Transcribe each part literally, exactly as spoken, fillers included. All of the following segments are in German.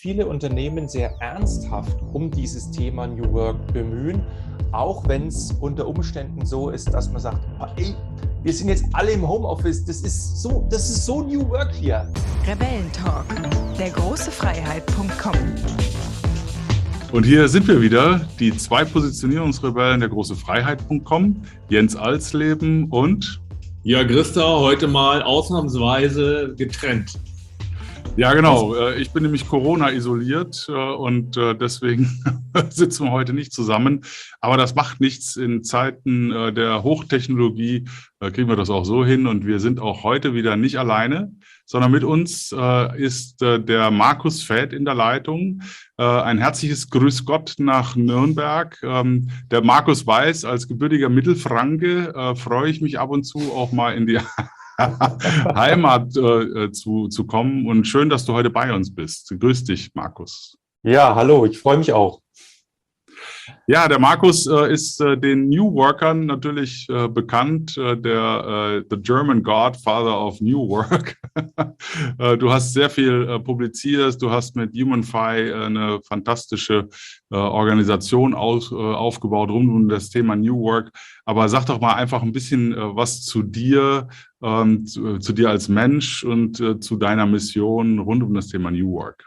viele Unternehmen sehr ernsthaft um dieses Thema New Work bemühen, auch wenn es unter Umständen so ist, dass man sagt, ey, wir sind jetzt alle im Homeoffice, das ist so, das ist so New Work hier. Rebellentalk, der große Freiheit Punkt com. Und hier sind wir wieder, die zwei Positionierungsrebellen der große Freiheit Punkt com, Jens Alsleben und Ja, Christa, heute mal ausnahmsweise getrennt. Ja, genau. Ich bin nämlich Corona isoliert und deswegen sitzen wir heute nicht zusammen. Aber das macht nichts. In Zeiten der Hochtechnologie kriegen wir das auch so hin. Und wir sind auch heute wieder nicht alleine, sondern mit uns ist der Markus Fäth in der Leitung. Ein herzliches Grüß Gott nach Nürnberg. Der Markus weiß, als gebürtiger Mittelfranke freue ich mich ab und zu auch mal in die Heimat äh, zu, zu kommen. Und schön, dass du heute bei uns bist. Grüß dich, Markus. Ja, hallo, ich freue mich auch. Ja, der Markus äh, ist äh, den New Workern natürlich äh, bekannt, äh, der äh, The German Godfather of New Work. äh, du hast sehr viel äh, publiziert, du hast mit HumanFi äh, eine fantastische äh, Organisation aus, äh, aufgebaut rund um das Thema New Work. Aber sag doch mal einfach ein bisschen äh, was zu dir, ähm, zu, zu dir als Mensch und äh, zu deiner Mission rund um das Thema New Work.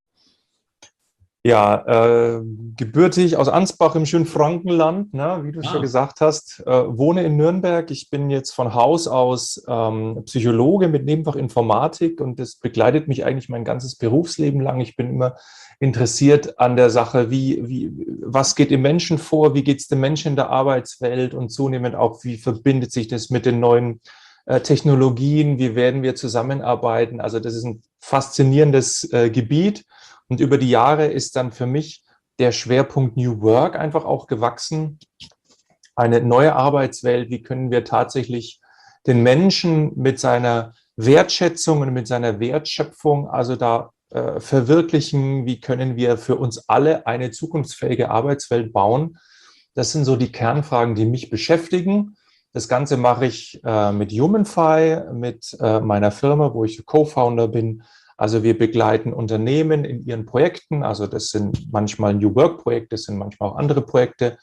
Ja, äh, gebürtig aus Ansbach im schönen Frankenland, ne, wie du ah. schon gesagt hast, äh, wohne in Nürnberg. Ich bin jetzt von Haus aus ähm, Psychologe mit Nebenfach Informatik und das begleitet mich eigentlich mein ganzes Berufsleben lang. Ich bin immer interessiert an der Sache, wie, wie, was geht im Menschen vor, wie geht es dem Menschen in der Arbeitswelt und zunehmend auch, wie verbindet sich das mit den neuen äh, Technologien, wie werden wir zusammenarbeiten. Also das ist ein faszinierendes äh, Gebiet. Und über die Jahre ist dann für mich der Schwerpunkt New Work einfach auch gewachsen. Eine neue Arbeitswelt, wie können wir tatsächlich den Menschen mit seiner Wertschätzung und mit seiner Wertschöpfung, also da äh, verwirklichen, wie können wir für uns alle eine zukunftsfähige Arbeitswelt bauen. Das sind so die Kernfragen, die mich beschäftigen. Das Ganze mache ich äh, mit HumanFi, mit äh, meiner Firma, wo ich Co-Founder bin. Also wir begleiten Unternehmen in ihren Projekten, also das sind manchmal New Work-Projekte, das sind manchmal auch andere Projekte.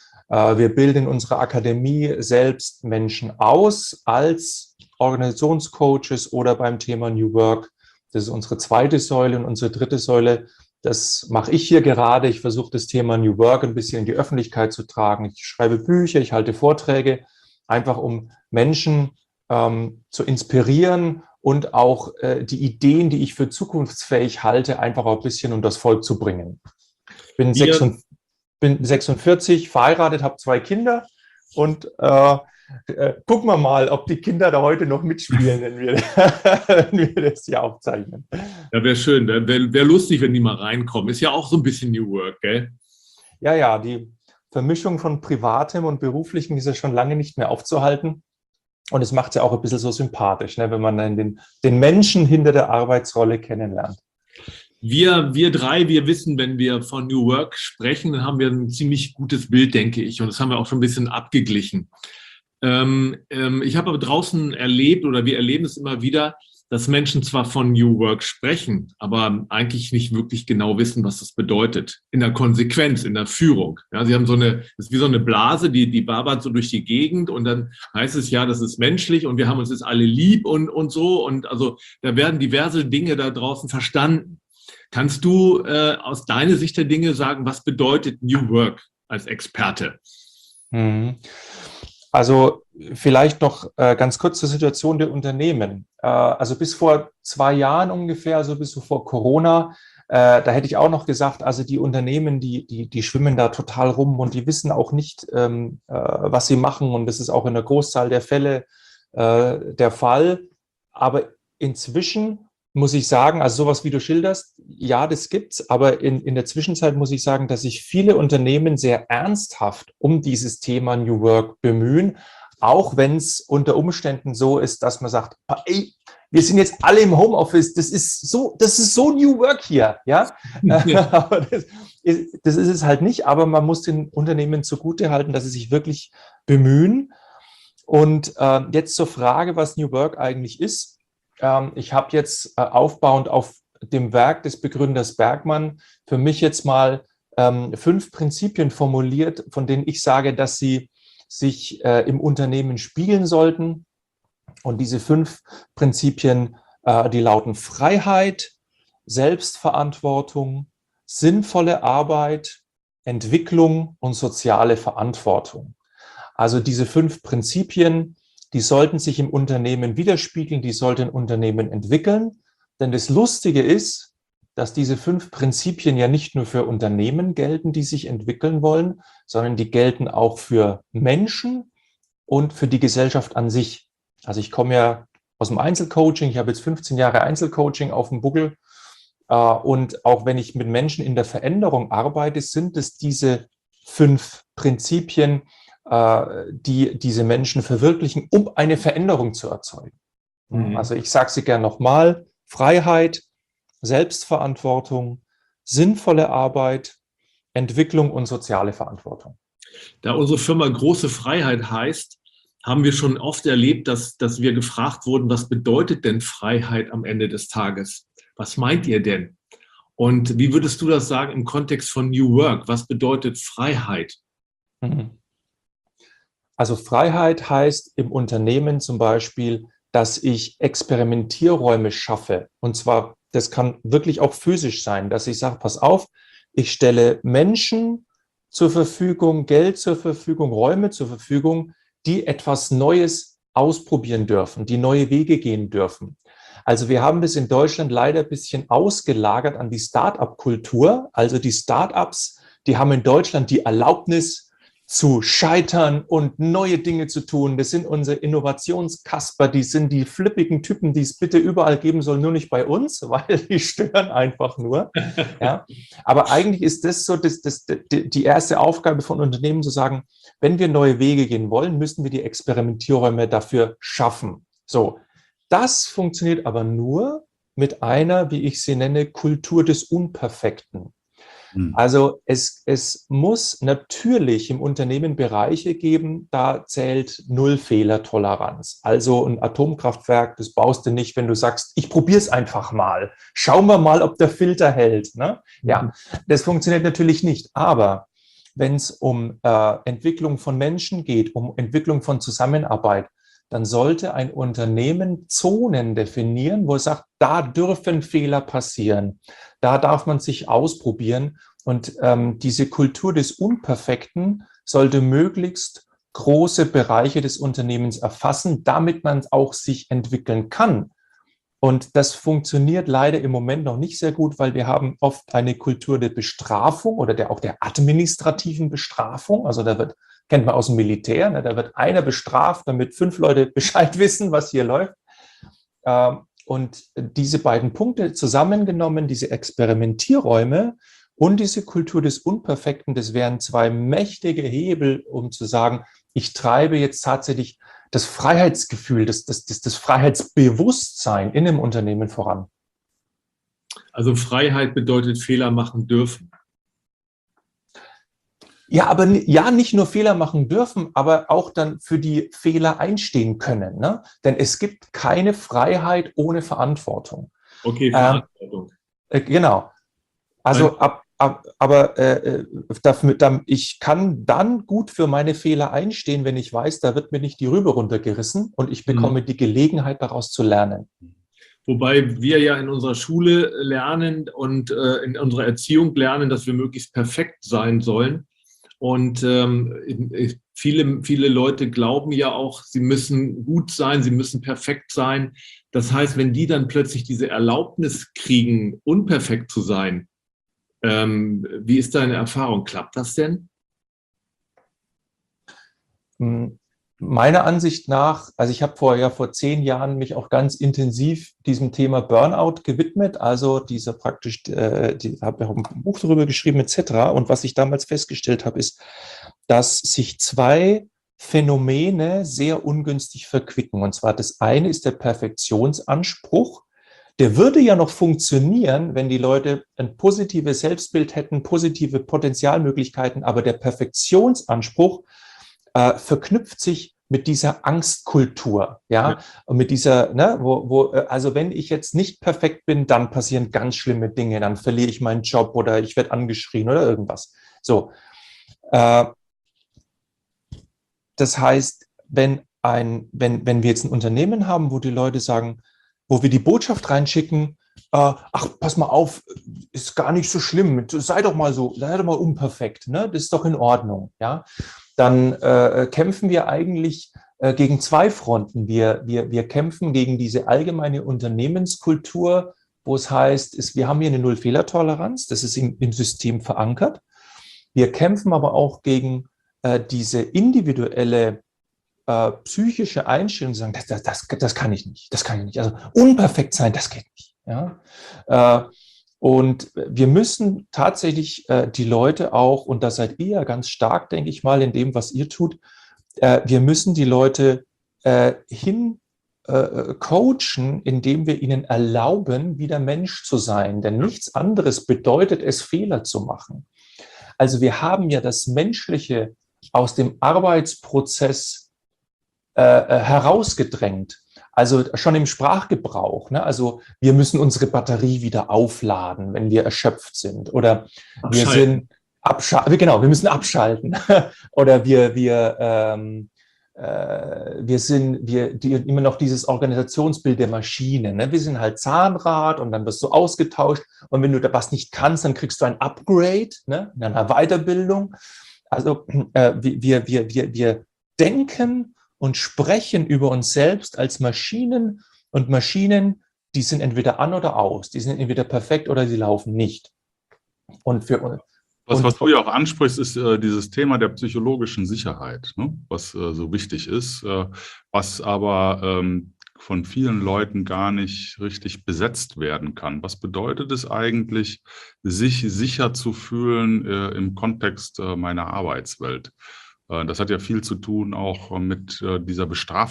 Wir bilden in unserer Akademie selbst Menschen aus als Organisationscoaches oder beim Thema New Work. Das ist unsere zweite Säule und unsere dritte Säule, das mache ich hier gerade. Ich versuche das Thema New Work ein bisschen in die Öffentlichkeit zu tragen. Ich schreibe Bücher, ich halte Vorträge, einfach um Menschen ähm, zu inspirieren und auch äh, die Ideen, die ich für zukunftsfähig halte, einfach auch ein bisschen unter das Volk zu bringen. Ich bin, sechsundvierzig, bin sechsundvierzig, verheiratet, habe zwei Kinder und äh, äh, gucken wir mal, ob die Kinder da heute noch mitspielen, wenn wir, wenn wir das hier aufzeichnen. Ja, wäre schön, wäre wär, wär lustig, wenn die mal reinkommen. Ist ja auch so ein bisschen New Work, gell? Ja, ja, die Vermischung von Privatem und Beruflichem ist ja schon lange nicht mehr aufzuhalten. Und es macht es ja auch ein bisschen so sympathisch, ne, wenn man dann den, den Menschen hinter der Arbeitsrolle kennenlernt. Wir, wir drei, wir wissen, wenn wir von New Work sprechen, dann haben wir ein ziemlich gutes Bild, denke ich. Und das haben wir auch schon ein bisschen abgeglichen. Ähm, ähm, ich habe aber draußen erlebt, oder wir erleben es immer wieder, dass Menschen zwar von New Work sprechen, aber eigentlich nicht wirklich genau wissen, was das bedeutet. In der Konsequenz, in der Führung. Ja, sie haben so eine, das ist wie so eine Blase, die, die wabert so durch die Gegend und dann heißt es ja, das ist menschlich und wir haben uns jetzt alle lieb und, und so. Und also da werden diverse Dinge da draußen verstanden. Kannst du äh, aus deiner Sicht der Dinge sagen, was bedeutet New Work als Experte? Mhm. Also vielleicht noch äh, ganz kurz zur Situation der Unternehmen. Äh, also bis vor zwei Jahren ungefähr, also bis vor Corona, äh, da hätte ich auch noch gesagt, also die Unternehmen, die, die, die schwimmen da total rum und die wissen auch nicht, ähm, äh, was sie machen. Und das ist auch in der Großzahl der Fälle äh, der Fall. Aber inzwischen muss ich sagen, also sowas wie du schilderst, ja, das gibt's, aber in, in der Zwischenzeit muss ich sagen, dass sich viele Unternehmen sehr ernsthaft um dieses Thema New Work bemühen, auch wenn es unter Umständen so ist, dass man sagt, ey, wir sind jetzt alle im Homeoffice, das ist so, das ist so New Work hier, ja. ja. Aber das ist, das ist es halt nicht, aber man muss den Unternehmen zugutehalten, dass sie sich wirklich bemühen. Und äh, jetzt zur Frage, was New Work eigentlich ist. Ich habe jetzt aufbauend auf dem Werk des Begründers Bergmann für mich jetzt mal ähm, fünf Prinzipien formuliert, von denen ich sage, dass sie sich äh, im Unternehmen spiegeln sollten. Und diese fünf Prinzipien, äh, die lauten Freiheit, Selbstverantwortung, sinnvolle Arbeit, Entwicklung und soziale Verantwortung. Also diese fünf Prinzipien, die sollten sich im Unternehmen widerspiegeln, die sollten Unternehmen entwickeln. Denn das Lustige ist, dass diese fünf Prinzipien ja nicht nur für Unternehmen gelten, die sich entwickeln wollen, sondern die gelten auch für Menschen und für die Gesellschaft an sich. Also ich komme ja aus dem Einzelcoaching, ich habe jetzt fünfzehn Jahre Einzelcoaching auf dem Buckel. Und auch wenn ich mit Menschen in der Veränderung arbeite, sind es diese fünf Prinzipien, die diese Menschen verwirklichen, um eine Veränderung zu erzeugen. Mhm. Also ich sage sie gerne nochmal: Freiheit, Selbstverantwortung, sinnvolle Arbeit, Entwicklung und soziale Verantwortung. Da unsere Firma Große Freiheit heißt, haben wir schon oft erlebt, dass, dass wir gefragt wurden, was bedeutet denn Freiheit am Ende des Tages? Was meint ihr denn? Und wie würdest du das sagen im Kontext von New Work? Was bedeutet Freiheit? Also Freiheit heißt im Unternehmen zum Beispiel, dass ich Experimentierräume schaffe. Und zwar, das kann wirklich auch physisch sein, dass ich sage, pass auf, ich stelle Menschen zur Verfügung, Geld zur Verfügung, Räume zur Verfügung, die etwas Neues ausprobieren dürfen, die neue Wege gehen dürfen. Also wir haben das in Deutschland leider ein bisschen ausgelagert an die Start-up-Kultur. Also die Start-ups, die haben in Deutschland die Erlaubnis zu scheitern und neue Dinge zu tun. Das sind unsere Innovationskasper, die sind die flippigen Typen, die es bitte überall geben soll, nur nicht bei uns, weil die stören einfach nur. Ja. Aber eigentlich ist das so das, das, die erste Aufgabe von Unternehmen, zu sagen, wenn wir neue Wege gehen wollen, müssen wir die Experimentierräume dafür schaffen. So, das funktioniert aber nur mit einer, wie ich sie nenne, Kultur des Unperfekten. Also es, es muss natürlich im Unternehmen Bereiche geben, da zählt Null-Fehler-Toleranz. Also ein Atomkraftwerk, das baust du nicht, wenn du sagst, ich probiere es einfach mal. Schauen wir mal, ob der Filter hält. Ne? Ja, das funktioniert natürlich nicht. Aber wenn es um äh, Entwicklung von Menschen geht, um Entwicklung von Zusammenarbeit, dann sollte ein Unternehmen Zonen definieren, wo es sagt, da dürfen Fehler passieren, da darf man sich ausprobieren. Und ähm, diese Kultur des Unperfekten sollte möglichst große Bereiche des Unternehmens erfassen, damit man auch sich entwickeln kann. Und das funktioniert leider im Moment noch nicht sehr gut, weil wir haben oft eine Kultur der Bestrafung oder der, auch der administrativen Bestrafung. Also da wird, kennt man aus dem Militär, ne, da wird einer bestraft, damit fünf Leute Bescheid wissen, was hier läuft. Ähm, und diese beiden Punkte zusammengenommen, diese Experimentierräume und diese Kultur des Unperfekten, das wären zwei mächtige Hebel, um zu sagen, ich treibe jetzt tatsächlich das Freiheitsgefühl, das, das, das, das Freiheitsbewusstsein in einem Unternehmen voran. Also Freiheit bedeutet Fehler machen dürfen. Ja, aber ja, nicht nur Fehler machen dürfen, aber auch dann für die Fehler einstehen können. Ne? Denn es gibt keine Freiheit ohne Verantwortung. Okay, Verantwortung. Ähm, äh, genau. Also ab, ab, aber äh, dafür, ich kann dann gut für meine Fehler einstehen, wenn ich weiß, da wird mir nicht die Rübe runtergerissen und ich bekomme mhm. die Gelegenheit, daraus zu lernen. Wobei wir ja in unserer Schule lernen und äh, in unserer Erziehung lernen, dass wir möglichst perfekt sein sollen. Und ähm, viele, viele Leute glauben ja auch, sie müssen gut sein, sie müssen perfekt sein. Das heißt, wenn die dann plötzlich diese Erlaubnis kriegen, unperfekt zu sein, ähm, wie ist deine Erfahrung? Klappt das denn? Meiner Ansicht nach, also ich habe vor, ja, vor zehn Jahren mich auch ganz intensiv diesem Thema Burnout gewidmet, also dieser praktisch, äh, die habe ich auch ein Buch darüber geschrieben et cetera. Und was ich damals festgestellt habe, ist, dass sich zwei Phänomene sehr ungünstig verquicken. Und zwar das eine ist der Perfektionsanspruch. Der würde ja noch funktionieren, wenn die Leute ein positives Selbstbild hätten, positive Potenzialmöglichkeiten, aber der Perfektionsanspruch äh, verknüpft sich mit dieser Angstkultur, ja, ja. Und mit dieser, ne, wo, wo, also wenn ich jetzt nicht perfekt bin, dann passieren ganz schlimme Dinge, dann verliere ich meinen Job oder ich werde angeschrien oder irgendwas. So. Äh, das heißt, wenn ein, wenn, wenn wir jetzt ein Unternehmen haben, wo die Leute sagen, wo wir die Botschaft reinschicken, äh, ach, pass mal auf, ist gar nicht so schlimm, sei doch mal so, sei doch mal unperfekt, ne? Das ist doch in Ordnung, ja. Dann äh, kämpfen wir eigentlich äh, gegen zwei Fronten. Wir, wir, wir kämpfen gegen diese allgemeine Unternehmenskultur, wo es heißt, ist, wir haben hier eine Null-Fehler-Toleranz, das ist im, im System verankert. Wir kämpfen aber auch gegen äh, diese individuelle äh, psychische Einstellung, sagen, das, das, das, das kann ich nicht, das kann ich nicht. Also unperfekt sein, das geht nicht. Ja? Äh, Und wir müssen tatsächlich äh, die Leute auch, und da seid ihr ja ganz stark, denke ich mal, in dem, was ihr tut, äh, wir müssen die Leute äh, hin äh, coachen, indem wir ihnen erlauben, wieder Mensch zu sein. Denn nichts anderes bedeutet es, Fehler zu machen. Also wir haben ja das Menschliche aus dem Arbeitsprozess äh, herausgedrängt. Also schon im Sprachgebrauch, ne? Also wir müssen unsere Batterie wieder aufladen, wenn wir erschöpft sind. Oder wir sind abschalten, genau, wir müssen abschalten. Oder wir, wir, ähm, äh, wir sind, wir, die, immer noch dieses Organisationsbild der Maschine. Ne? Wir sind halt Zahnrad und dann wirst du ausgetauscht. Und wenn du da was nicht kannst, dann kriegst du ein Upgrade, ne? In einer Weiterbildung. Also äh, wir, wir, wir, wir denken und sprechen über uns selbst als Maschinen, und Maschinen, die sind entweder an oder aus, die sind entweder perfekt oder sie laufen nicht. Und für uns. Was, was du ja auch ansprichst, ist äh, dieses Thema der psychologischen Sicherheit, ne? Was äh, so wichtig ist, äh, was aber ähm, von vielen Leuten gar nicht richtig besetzt werden kann. Was bedeutet es eigentlich, sich sicher zu fühlen äh, im Kontext äh, meiner Arbeitswelt? Das hat ja viel zu tun auch mit dieser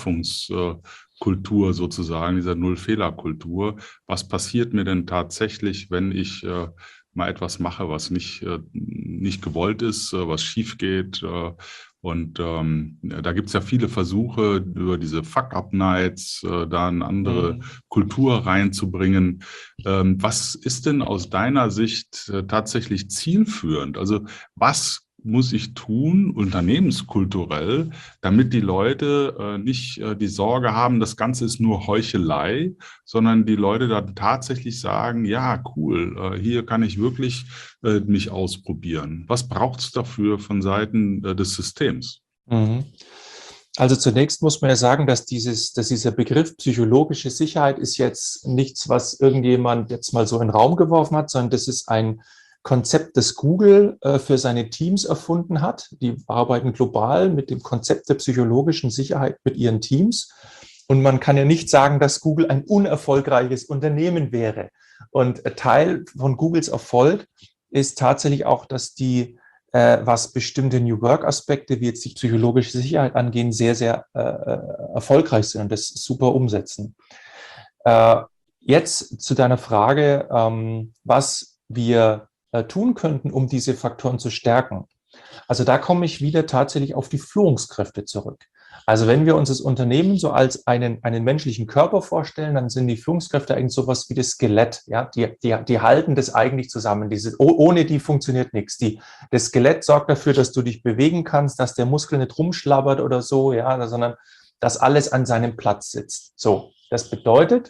Bestrafungskultur sozusagen, dieser Null-Fehler-Kultur. Was passiert mir denn tatsächlich, wenn ich mal etwas mache, was nicht, nicht gewollt ist, was schief geht? Und ähm, da gibt es ja viele Versuche, über diese Fuck-Up-Nights äh, da eine andere mhm. Kultur reinzubringen. Ähm, was ist denn aus deiner Sicht äh, tatsächlich zielführend? Also was muss ich tun, unternehmenskulturell, damit die Leute äh, nicht äh, die Sorge haben, das Ganze ist nur Heuchelei, sondern die Leute dann tatsächlich sagen, ja, cool, äh, hier kann ich wirklich äh, mich ausprobieren. Was braucht es dafür von Seiten äh, des Systems? Mhm. Also zunächst muss man ja sagen, dass, dieses, dass dieser Begriff psychologische Sicherheit ist jetzt nichts, was irgendjemand jetzt mal so in den Raum geworfen hat, sondern das ist ein Konzept, das Google äh, für seine Teams erfunden hat. Die arbeiten global mit dem Konzept der psychologischen Sicherheit mit ihren Teams. Und man kann ja nicht sagen, dass Google ein unerfolgreiches Unternehmen wäre. Und Teil von Googles Erfolg ist tatsächlich auch, dass die, äh, was bestimmte New Work-Aspekte, wie jetzt die psychologische Sicherheit angehen, sehr, sehr äh, erfolgreich sind und das super umsetzen. Äh, jetzt zu deiner Frage, ähm, was wir tun könnten, um diese Faktoren zu stärken. Also da komme ich wieder tatsächlich auf die Führungskräfte zurück. Also wenn wir uns das Unternehmen so als einen, einen menschlichen Körper vorstellen, dann sind die Führungskräfte eigentlich sowas wie das Skelett. Ja, die, die, die halten das eigentlich zusammen. Diese, ohne die funktioniert nichts. Die, das Skelett sorgt dafür, dass du dich bewegen kannst, dass der Muskel nicht rumschlabbert oder so, ja, sondern dass alles an seinem Platz sitzt. So, das bedeutet,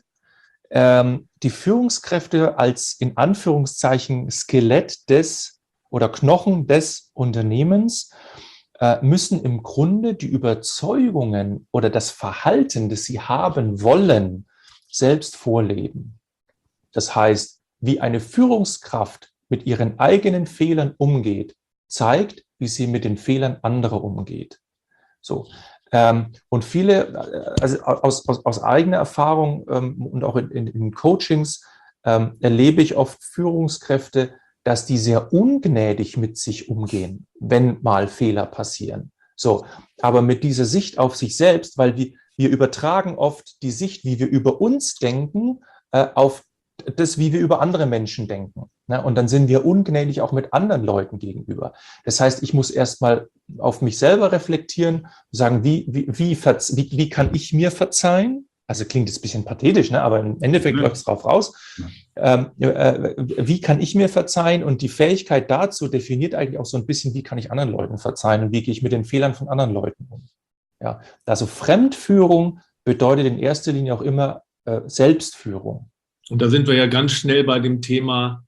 die Führungskräfte als in Anführungszeichen Skelett des oder Knochen des Unternehmens müssen im Grunde die Überzeugungen oder das Verhalten, das sie haben wollen, selbst vorleben. Das heißt, wie eine Führungskraft mit ihren eigenen Fehlern umgeht, zeigt, wie sie mit den Fehlern anderer umgeht. So. Ähm, und viele, also aus, aus, aus eigener Erfahrung ähm, und auch in, in, in Coachings ähm, erlebe ich oft Führungskräfte, dass die sehr ungnädig mit sich umgehen, wenn mal Fehler passieren. So, aber mit dieser Sicht auf sich selbst, weil wir, wir übertragen oft die Sicht, wie wir über uns denken, äh, auf das, wie wir über andere Menschen denken. Ne? Und dann sind wir ungnädig auch mit anderen Leuten gegenüber. Das heißt, ich muss erstmal auf mich selber reflektieren, sagen, wie, wie, wie, wie, wie kann ich mir verzeihen? Also klingt jetzt ein bisschen pathetisch, ne? Aber im Endeffekt ja. läuft es drauf raus. Ja. Ähm, äh, wie kann ich mir verzeihen? Und die Fähigkeit dazu definiert eigentlich auch so ein bisschen, wie kann ich anderen Leuten verzeihen und wie gehe ich mit den Fehlern von anderen Leuten um. Ja? Also Fremdführung bedeutet in erster Linie auch immer äh, Selbstführung. Und da sind wir ja ganz schnell bei dem Thema,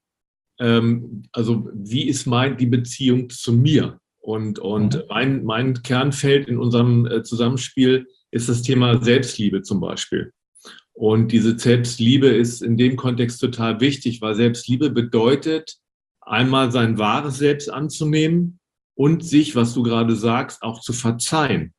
ähm, also wie ist mein, die Beziehung zu mir? Und, und mhm. mein, mein Kernfeld in unserem äh, Zusammenspiel ist das Thema Selbstliebe zum Beispiel. Und diese Selbstliebe ist in dem Kontext total wichtig, weil Selbstliebe bedeutet, einmal sein wahres Selbst anzunehmen und sich, was du gerade sagst, auch zu verzeihen.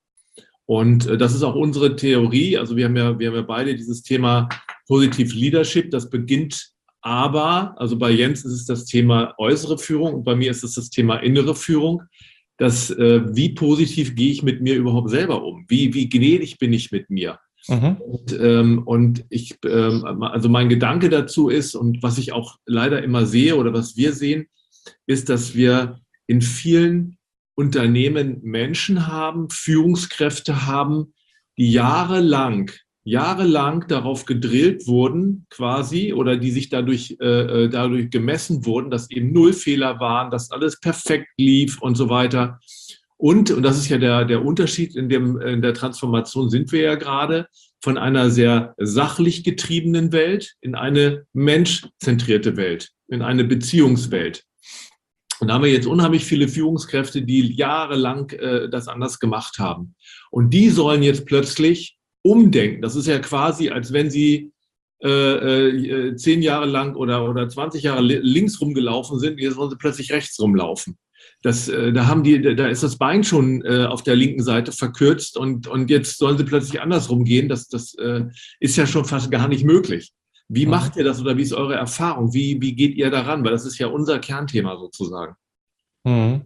Und äh, das ist auch unsere Theorie. Also wir haben ja, wir haben ja beide dieses Thema Positive Leadership. Das beginnt aber, also bei Jens ist es das Thema äußere Führung und bei mir ist es das Thema innere Führung. Das, äh, wie positiv gehe ich mit mir überhaupt selber um? Wie, wie gnädig bin ich mit mir? Mhm. Und, ähm, und ich, ähm, also mein Gedanke dazu ist, und was ich auch leider immer sehe oder was wir sehen, ist, dass wir in vielen Unternehmen Menschen haben, Führungskräfte haben, die jahrelang, jahrelang darauf gedrillt wurden, quasi, oder die sich dadurch, äh, dadurch gemessen wurden, dass eben null Fehler waren, dass alles perfekt lief und so weiter. Und, und das ist ja der, der Unterschied in, dem, in der Transformation, sind wir ja gerade von einer sehr sachlich getriebenen Welt in eine menschzentrierte Welt, in eine Beziehungswelt. Und da haben wir jetzt unheimlich viele Führungskräfte, die jahrelang äh, das anders gemacht haben. Und die sollen jetzt plötzlich umdenken. Das ist ja quasi, als wenn sie äh, äh, zehn Jahre lang oder, oder zwanzig Jahre links rumgelaufen sind, jetzt sollen sie plötzlich rechts rumlaufen. Das, äh, da, haben die, da ist das Bein schon äh, auf der linken Seite verkürzt und, und jetzt sollen sie plötzlich andersrum gehen. Das, das äh, ist ja schon fast gar nicht möglich. Wie macht ihr das oder wie ist eure Erfahrung? Wie, wie geht ihr daran? Weil das ist ja unser Kernthema sozusagen. Mhm.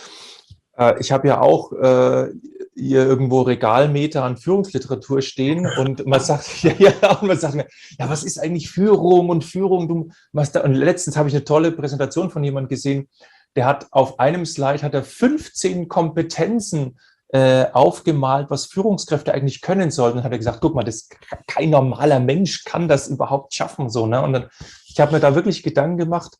Äh, ich habe ja auch äh, hier irgendwo Regalmeter an Führungsliteratur stehen und man sagt, ja, ja, und man sagt mir, ja, was ist eigentlich Führung und Führung? Du machst da, und letztens habe ich eine tolle Präsentation von jemandem gesehen, der hat auf einem Slide hat er fünfzehn Kompetenzen äh, aufgemalt, was Führungskräfte eigentlich können sollten. Und hat er gesagt, guck mal, das, kein normaler Mensch kann das überhaupt schaffen. So, ne? Und dann, ich habe mir da wirklich Gedanken gemacht.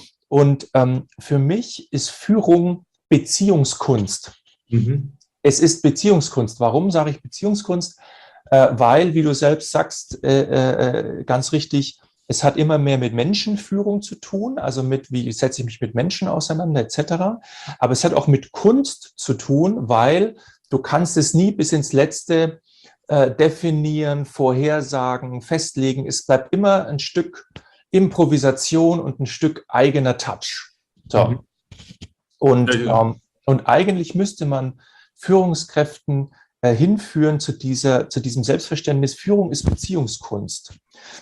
Und ähm, für mich ist Führung Beziehungskunst. Mhm. Es ist Beziehungskunst. Warum sage ich Beziehungskunst? Äh, weil, wie du selbst sagst, äh, äh, ganz richtig, es hat immer mehr mit Menschenführung zu tun, also mit, wie setze ich mich mit Menschen auseinander, et cetera. Aber es hat auch mit Kunst zu tun, weil du kannst es nie bis ins Letzte äh, definieren, vorhersagen, festlegen. Es bleibt immer ein Stück Improvisation und ein Stück eigener Touch. So. Mhm. Und, ähm, und eigentlich müsste man Führungskräften äh, hinführen zu, dieser, zu diesem Selbstverständnis, Führung ist Beziehungskunst.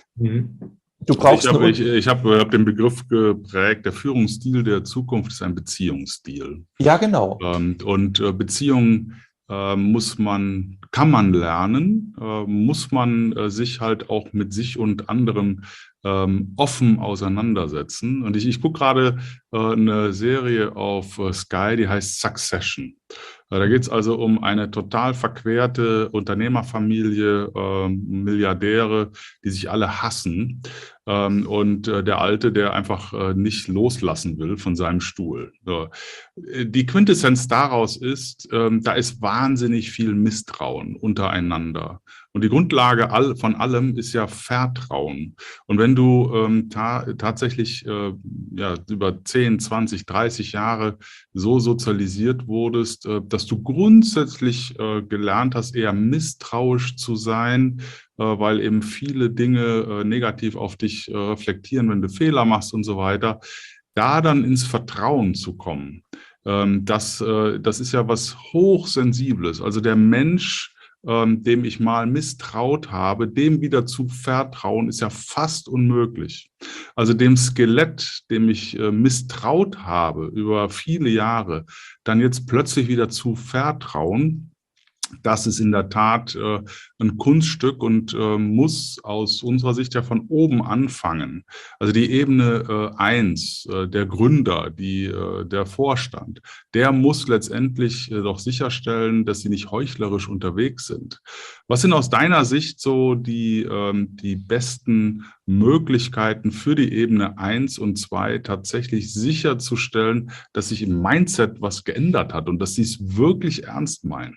Mhm. Du brauchst ich habe ich, ich hab, hab den Begriff geprägt, der Führungsstil der Zukunft ist ein Beziehungsstil. Ja, genau. Und, und äh, Beziehungen äh, muss man, kann man lernen, äh, muss man äh, sich halt auch mit sich und anderen ähm, offen auseinandersetzen. Und ich, ich gucke gerade äh, eine Serie auf äh, Sky, die heißt Succession. Da geht es also um eine total verquerte Unternehmerfamilie, äh, Milliardäre, die sich alle hassen. Ähm, und äh, der Alte, der einfach äh, nicht loslassen will von seinem Stuhl. So. Die Quintessenz daraus ist, ähm, da ist wahnsinnig viel Misstrauen untereinander. Und die Grundlage all, von allem ist ja Vertrauen. Und wenn du ähm, ta tatsächlich äh, ja, über zehn, zwanzig, dreißig Jahre so sozialisiert wurdest, äh, dass du grundsätzlich äh, gelernt hast, eher misstrauisch zu sein, äh, weil eben viele Dinge äh, negativ auf dich äh, reflektieren, wenn du Fehler machst und so weiter, da dann ins Vertrauen zu kommen, ähm, das, äh, das ist ja was Hochsensibles. Also der Mensch, Ähm, dem ich mal misstraut habe, dem wieder zu vertrauen, ist ja fast unmöglich. Also dem Skelett, dem ich äh, misstraut habe über viele Jahre, dann jetzt plötzlich wieder zu vertrauen, Das ist in der Tat äh, ein Kunststück und äh, muss aus unserer Sicht ja von oben anfangen. Also die Ebene äh, eins, äh, der Gründer, die, äh, der Vorstand, der muss letztendlich äh, doch sicherstellen, dass sie nicht heuchlerisch unterwegs sind. Was sind aus deiner Sicht so die, ähm, die besten Möglichkeiten für die Ebene eins und zwei tatsächlich sicherzustellen, dass sich im Mindset was geändert hat und dass sie es wirklich ernst meinen?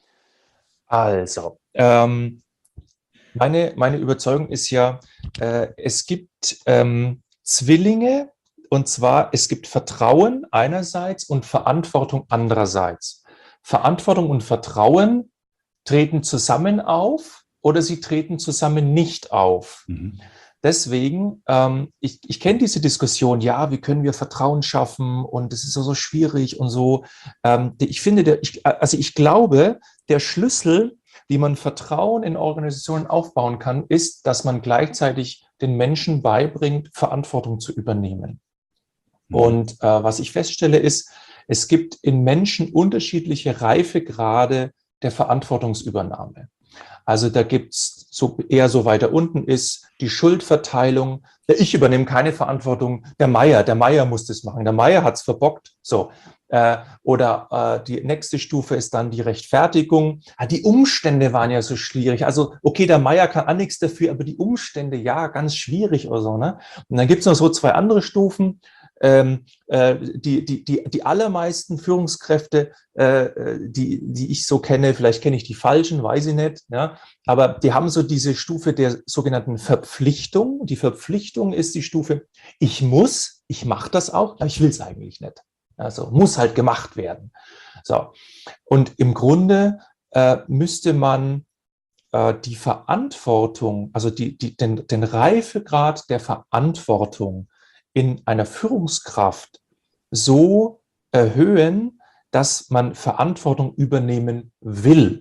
Also, ähm, meine, meine Überzeugung ist ja, äh, es gibt ähm, Zwillinge, und zwar es gibt Vertrauen einerseits und Verantwortung andererseits. Verantwortung und Vertrauen treten zusammen auf oder sie treten zusammen nicht auf. Mhm. Deswegen, ähm, ich, ich kenne diese Diskussion, ja, wie können wir Vertrauen schaffen und es ist so, so schwierig und so. Ähm, ich finde, der, ich, also ich glaube, der Schlüssel, wie man Vertrauen in Organisationen aufbauen kann, ist, dass man gleichzeitig den Menschen beibringt, Verantwortung zu übernehmen. Mhm. Und äh, was ich feststelle ist, es gibt in Menschen unterschiedliche Reifegrade der Verantwortungsübernahme. Also da gibt's so eher so weiter unten ist die Schuldverteilung. Ich übernehme keine Verantwortung. Der Meier, der Meier muss das machen. Der Meier hat's verbockt. So. Äh, oder äh, die nächste Stufe ist dann die Rechtfertigung. Ah, die Umstände waren ja so schwierig. Also okay, der Meier kann auch nichts dafür, aber die Umstände, ja, ganz schwierig oder so. Ne? Und dann gibt's noch so zwei andere Stufen. Ähm, äh, die, die, die, die allermeisten Führungskräfte, äh, die, die ich so kenne, vielleicht kenne ich die falschen, weiß ich nicht, ja, aber die haben so diese Stufe der sogenannten Verpflichtung. Die Verpflichtung ist die Stufe, ich muss, ich mache das auch, aber ich will es eigentlich nicht. Also muss halt gemacht werden. So. Und im Grunde äh, müsste man äh, die Verantwortung, also die, die, den, den Reifegrad der Verantwortung in einer Führungskraft so erhöhen, dass man Verantwortung übernehmen will.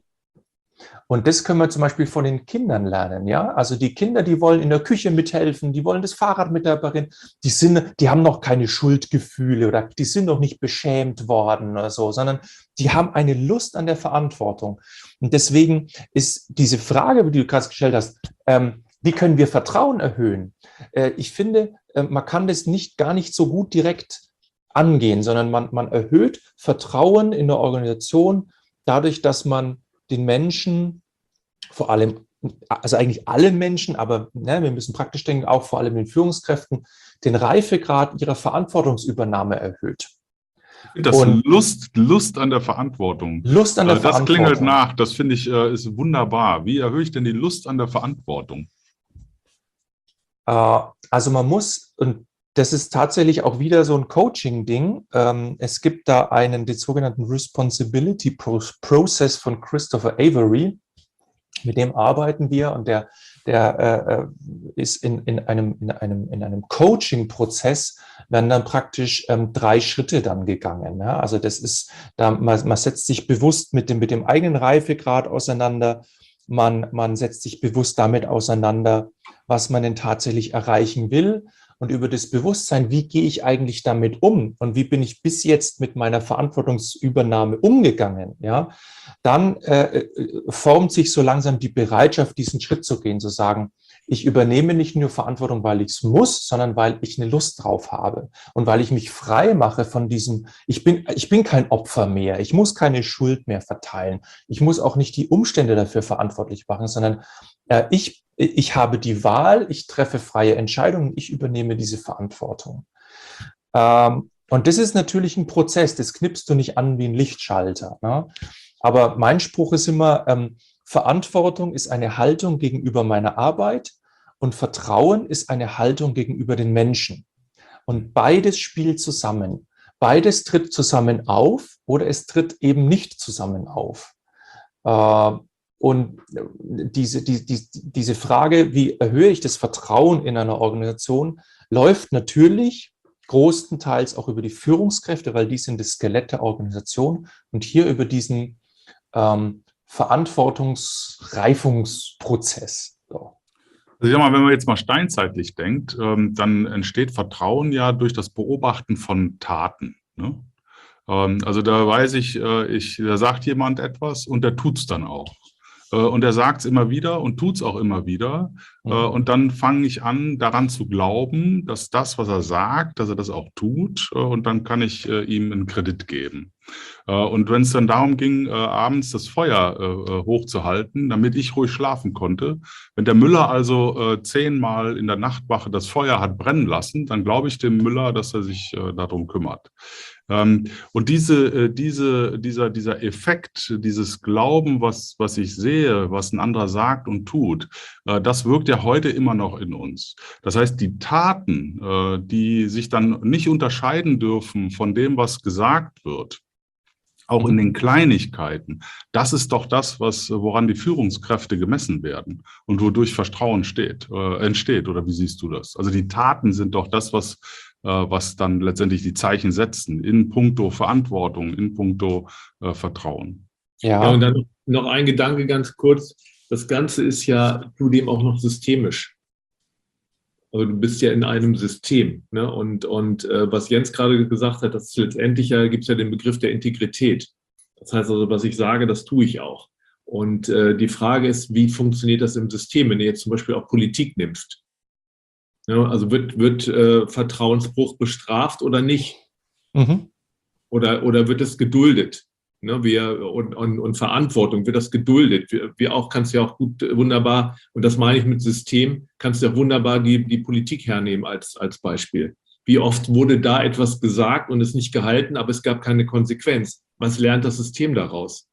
Und das können wir zum Beispiel von den Kindern lernen, ja. Also die Kinder, die wollen in der Küche mithelfen, die wollen das Fahrrad mit reparieren, die sind, die haben noch keine Schuldgefühle oder die sind noch nicht beschämt worden oder so, sondern die haben eine Lust an der Verantwortung. Und deswegen ist diese Frage, die du gerade gestellt hast, ähm, wie können wir Vertrauen erhöhen? Äh, ich finde, äh, man kann das nicht gar nicht so gut direkt angehen, sondern man, man erhöht Vertrauen in der Organisation dadurch, dass man den Menschen, vor allem, also eigentlich alle Menschen, aber ne, wir müssen praktisch denken, auch vor allem den Führungskräften, den Reifegrad ihrer Verantwortungsübernahme erhöht. Das Und Lust, Lust an der Verantwortung. Lust an der das Verantwortung. Das klingelt nach, das finde ich ist wunderbar. Wie erhöhe ich denn die Lust an der Verantwortung? Also man muss, und das ist tatsächlich auch wieder so ein Coaching-Ding. Es gibt da einen, den sogenannten Responsibility Process von Christopher Avery. Mit dem arbeiten wir und der, der äh, ist in, in einem, in einem, in einem Coaching-Prozess, werden dann praktisch ähm, drei Schritte dann gegangen. Ja? Also das ist, da, man, man setzt sich bewusst mit dem, mit dem eigenen Reifegrad auseinander. Man, man setzt sich bewusst damit auseinander, was man denn tatsächlich erreichen will. Und über das Bewusstsein, wie gehe ich eigentlich damit um und wie bin ich bis jetzt mit meiner Verantwortungsübernahme umgegangen, ja, dann äh, formt sich so langsam die Bereitschaft, diesen Schritt zu gehen, zu sagen, ich übernehme nicht nur Verantwortung, weil ich es muss, sondern weil ich eine Lust drauf habe und weil ich mich frei mache von diesem, ich bin, ich bin kein Opfer mehr, ich muss keine Schuld mehr verteilen, ich muss auch nicht die Umstände dafür verantwortlich machen, sondern äh, ich Ich habe die Wahl, ich treffe freie Entscheidungen, ich übernehme diese Verantwortung. Ähm, und das ist natürlich ein Prozess, das knippst du nicht an wie ein Lichtschalter. Ne? Aber mein Spruch ist immer, ähm, Verantwortung ist eine Haltung gegenüber meiner Arbeit und Vertrauen ist eine Haltung gegenüber den Menschen. Und beides spielt zusammen. Beides tritt zusammen auf oder es tritt eben nicht zusammen auf. Äh, Und diese, die, die, diese Frage, wie erhöhe ich das Vertrauen in einer Organisation, läuft natürlich großenteils auch über die Führungskräfte, weil die sind das Skelett der Organisation und hier über diesen ähm, Verantwortungsreifungsprozess. So. Also ich sag mal, wenn man jetzt mal steinzeitlich denkt, ähm, dann entsteht Vertrauen ja durch das Beobachten von Taten. Ne? Ähm, also da weiß ich, äh, ich, da sagt jemand etwas und der tut's dann auch. Äh, und er sagt's immer wieder und tut's auch immer wieder. Mhm. Äh, und dann fange ich an, daran zu glauben, dass das, was er sagt, dass er das auch tut. Äh, und dann kann ich äh, ihm einen Kredit geben. Äh, und wenn es dann darum ging, äh, abends das Feuer äh, hochzuhalten, damit ich ruhig schlafen konnte, wenn der Müller also äh, zehnmal in der Nachtwache das Feuer hat brennen lassen, dann glaube ich dem Müller, dass er sich äh, darum kümmert. Ähm, und diese, äh, diese, dieser, dieser Effekt, dieses Glauben, was, was ich sehe, was ein anderer sagt und tut, äh, das wirkt ja heute immer noch in uns. Das heißt, die Taten, äh, die sich dann nicht unterscheiden dürfen von dem, was gesagt wird, auch in den Kleinigkeiten, das ist doch das, was, woran die Führungskräfte gemessen werden und wodurch Vertrauen steht, äh, entsteht. Oder wie siehst du das? Also die Taten sind doch das, was, äh, was dann letztendlich die Zeichen setzen in puncto Verantwortung, in puncto äh, Vertrauen. Ja. Ja, und dann noch ein Gedanke ganz kurz. Das Ganze ist ja zudem auch noch systemisch. Also du bist ja in einem System. Ne? Und, und äh, was Jens gerade gesagt hat, das ist letztendlich ja, gibt es ja den Begriff der Integrität. Das heißt also, was ich sage, das tue ich auch. Und äh, die Frage ist, wie funktioniert das im System, wenn du jetzt zum Beispiel auch Politik nimmst? Ja, also wird, wird äh, Vertrauensbruch bestraft oder nicht? Mhm. Oder, oder wird es geduldet? Ne, wir, und, und, und Verantwortung, wird das geduldet. Wir, wir auch kannst ja auch gut, wunderbar, und das meine ich mit System, kannst du ja wunderbar die, die Politik hernehmen als, als Beispiel. Wie oft wurde da etwas gesagt und es nicht gehalten, aber es gab keine Konsequenz. Was lernt das System daraus?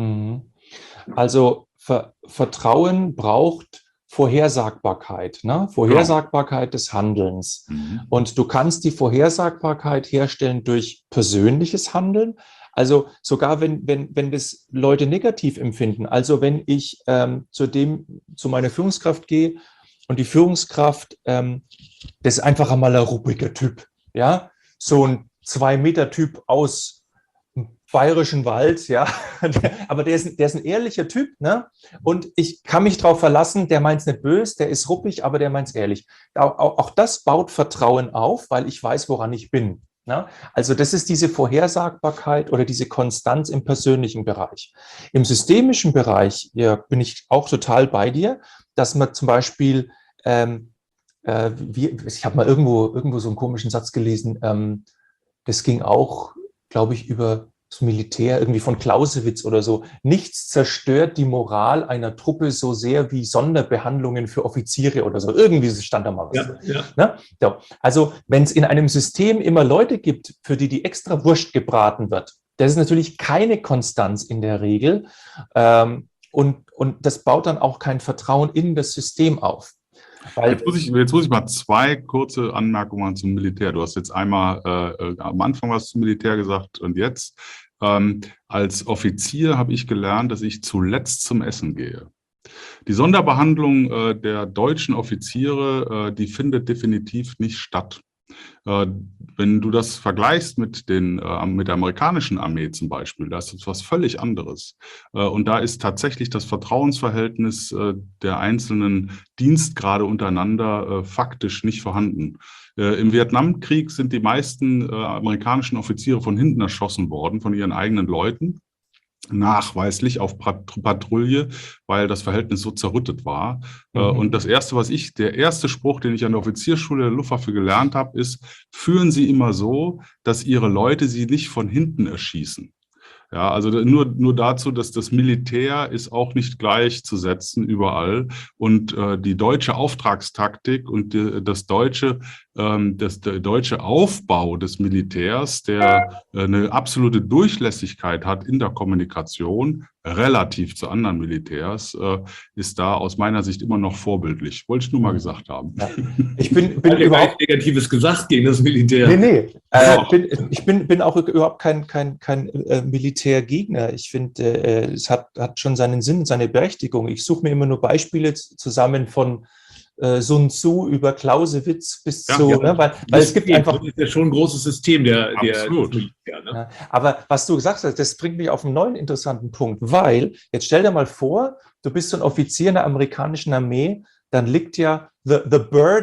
Also Ver- Vertrauen braucht Vorhersagbarkeit, ne? Vorhersagbarkeit des Handelns. Mhm. Und du kannst die Vorhersagbarkeit herstellen durch persönliches Handeln. Also sogar wenn, wenn, wenn das Leute negativ empfinden, also wenn ich ähm, zu dem, zu meiner Führungskraft gehe und die Führungskraft, ähm, das ist einfach einmal ein ruppiger Typ, ja, so ein Zwei-Meter-Typ aus dem Bayerischen Wald, ja, aber der ist, der ist ein ehrlicher Typ, ne, und ich kann mich darauf verlassen, der meint es nicht böse, der ist ruppig, aber der meint es ehrlich. Auch, auch, auch das baut Vertrauen auf, weil ich weiß, woran ich bin. Ja, also das ist diese Vorhersagbarkeit oder diese Konstanz im persönlichen Bereich. Im systemischen Bereich ja, bin ich auch total bei dir, dass man zum Beispiel, ähm, äh, wie, ich habe mal irgendwo, irgendwo so einen komischen Satz gelesen, ähm, das ging auch, glaube ich, über das Militär, irgendwie von Clausewitz oder so. Nichts zerstört die Moral einer Truppe so sehr wie Sonderbehandlungen für Offiziere oder so. Irgendwie stand da mal was. Ja, ja. Ne? So. Also wenn es in einem System immer Leute gibt, für die die extra Wurst gebraten wird, das ist natürlich keine Konstanz in der Regel. Ähm, und, und das baut dann auch kein Vertrauen in das System auf. Weil jetzt, muss ich, jetzt muss ich mal zwei kurze Anmerkungen zum Militär. Du hast jetzt einmal äh, am Anfang was zum Militär gesagt und jetzt. Ähm, als Offizier habe ich gelernt, dass ich zuletzt zum Essen gehe. Die Sonderbehandlung äh, der deutschen Offiziere, äh, die findet definitiv nicht statt. Äh, wenn du das vergleichst mit, den, äh, mit der amerikanischen Armee zum Beispiel, da ist das was völlig anderes. Äh, und da ist tatsächlich das Vertrauensverhältnis äh, der einzelnen Dienstgrade untereinander äh, faktisch nicht vorhanden. Äh, Im Vietnamkrieg sind die meisten äh, amerikanischen Offiziere von hinten erschossen worden, von ihren eigenen Leuten. Nachweislich auf Patrouille, weil das Verhältnis so zerrüttet war. Mhm. Und das erste, was ich, der erste Spruch, den ich an der Offiziersschule der Luftwaffe gelernt habe, ist: Führen Sie immer so, dass Ihre Leute Sie nicht von hinten erschießen. Ja, also nur, nur dazu, dass das Militär ist auch nicht gleichzusetzen überall. Und äh, die deutsche Auftragstaktik und die, das deutsche, ähm, das, der deutsche Aufbau des Militärs, der äh, eine absolute Durchlässigkeit hat in der Kommunikation, relativ zu anderen Militärs, äh, ist da aus meiner Sicht immer noch vorbildlich. Wollte ich nur mal gesagt haben. Ja. Ich bin, bin überhaupt Negatives gesagt gegen das Militär. Nee, nee. Äh, oh. bin, ich bin, bin auch überhaupt kein, kein, kein äh, Militärgegner. Ich finde, äh, es hat, hat schon seinen Sinn, seine Berechtigung. Ich suche mir immer nur Beispiele zusammen von äh, Sun Tzu über Clausewitz bis ja, zu, ja. Ne, weil, weil es gibt einfach. Das ist ja schon ein großes System, der, der Militär, ne? Ja, aber was du gesagt hast, das bringt mich auf einen neuen interessanten Punkt, weil, jetzt stell dir mal vor, du bist so ein Offizier in der amerikanischen Armee, dann liegt ja the, the burden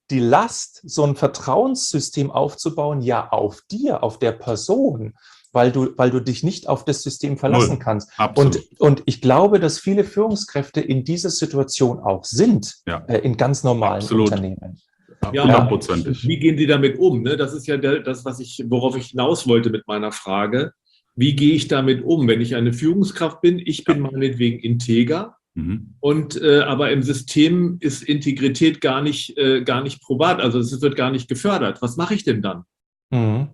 die Last, so ein Vertrauenssystem aufzubauen, ja auf dir, auf der Person, weil du, weil du dich nicht auf das System verlassen Null. kannst. Absolut. Und, und ich glaube, dass viele Führungskräfte in dieser Situation auch sind, Ja. äh, in ganz normalen Absolut. Unternehmen. Ja, hundertprozentig. wie gehen Sie damit um? Ne? Das ist ja der, das, was ich, worauf ich hinaus wollte mit meiner Frage. Wie gehe ich damit um, wenn ich eine Führungskraft bin? Ich bin Ja. meinetwegen integer, Mhm. und äh, aber im System ist Integrität gar nicht, äh, gar nicht probat, also es wird gar nicht gefördert. Was mache ich denn dann? Mhm.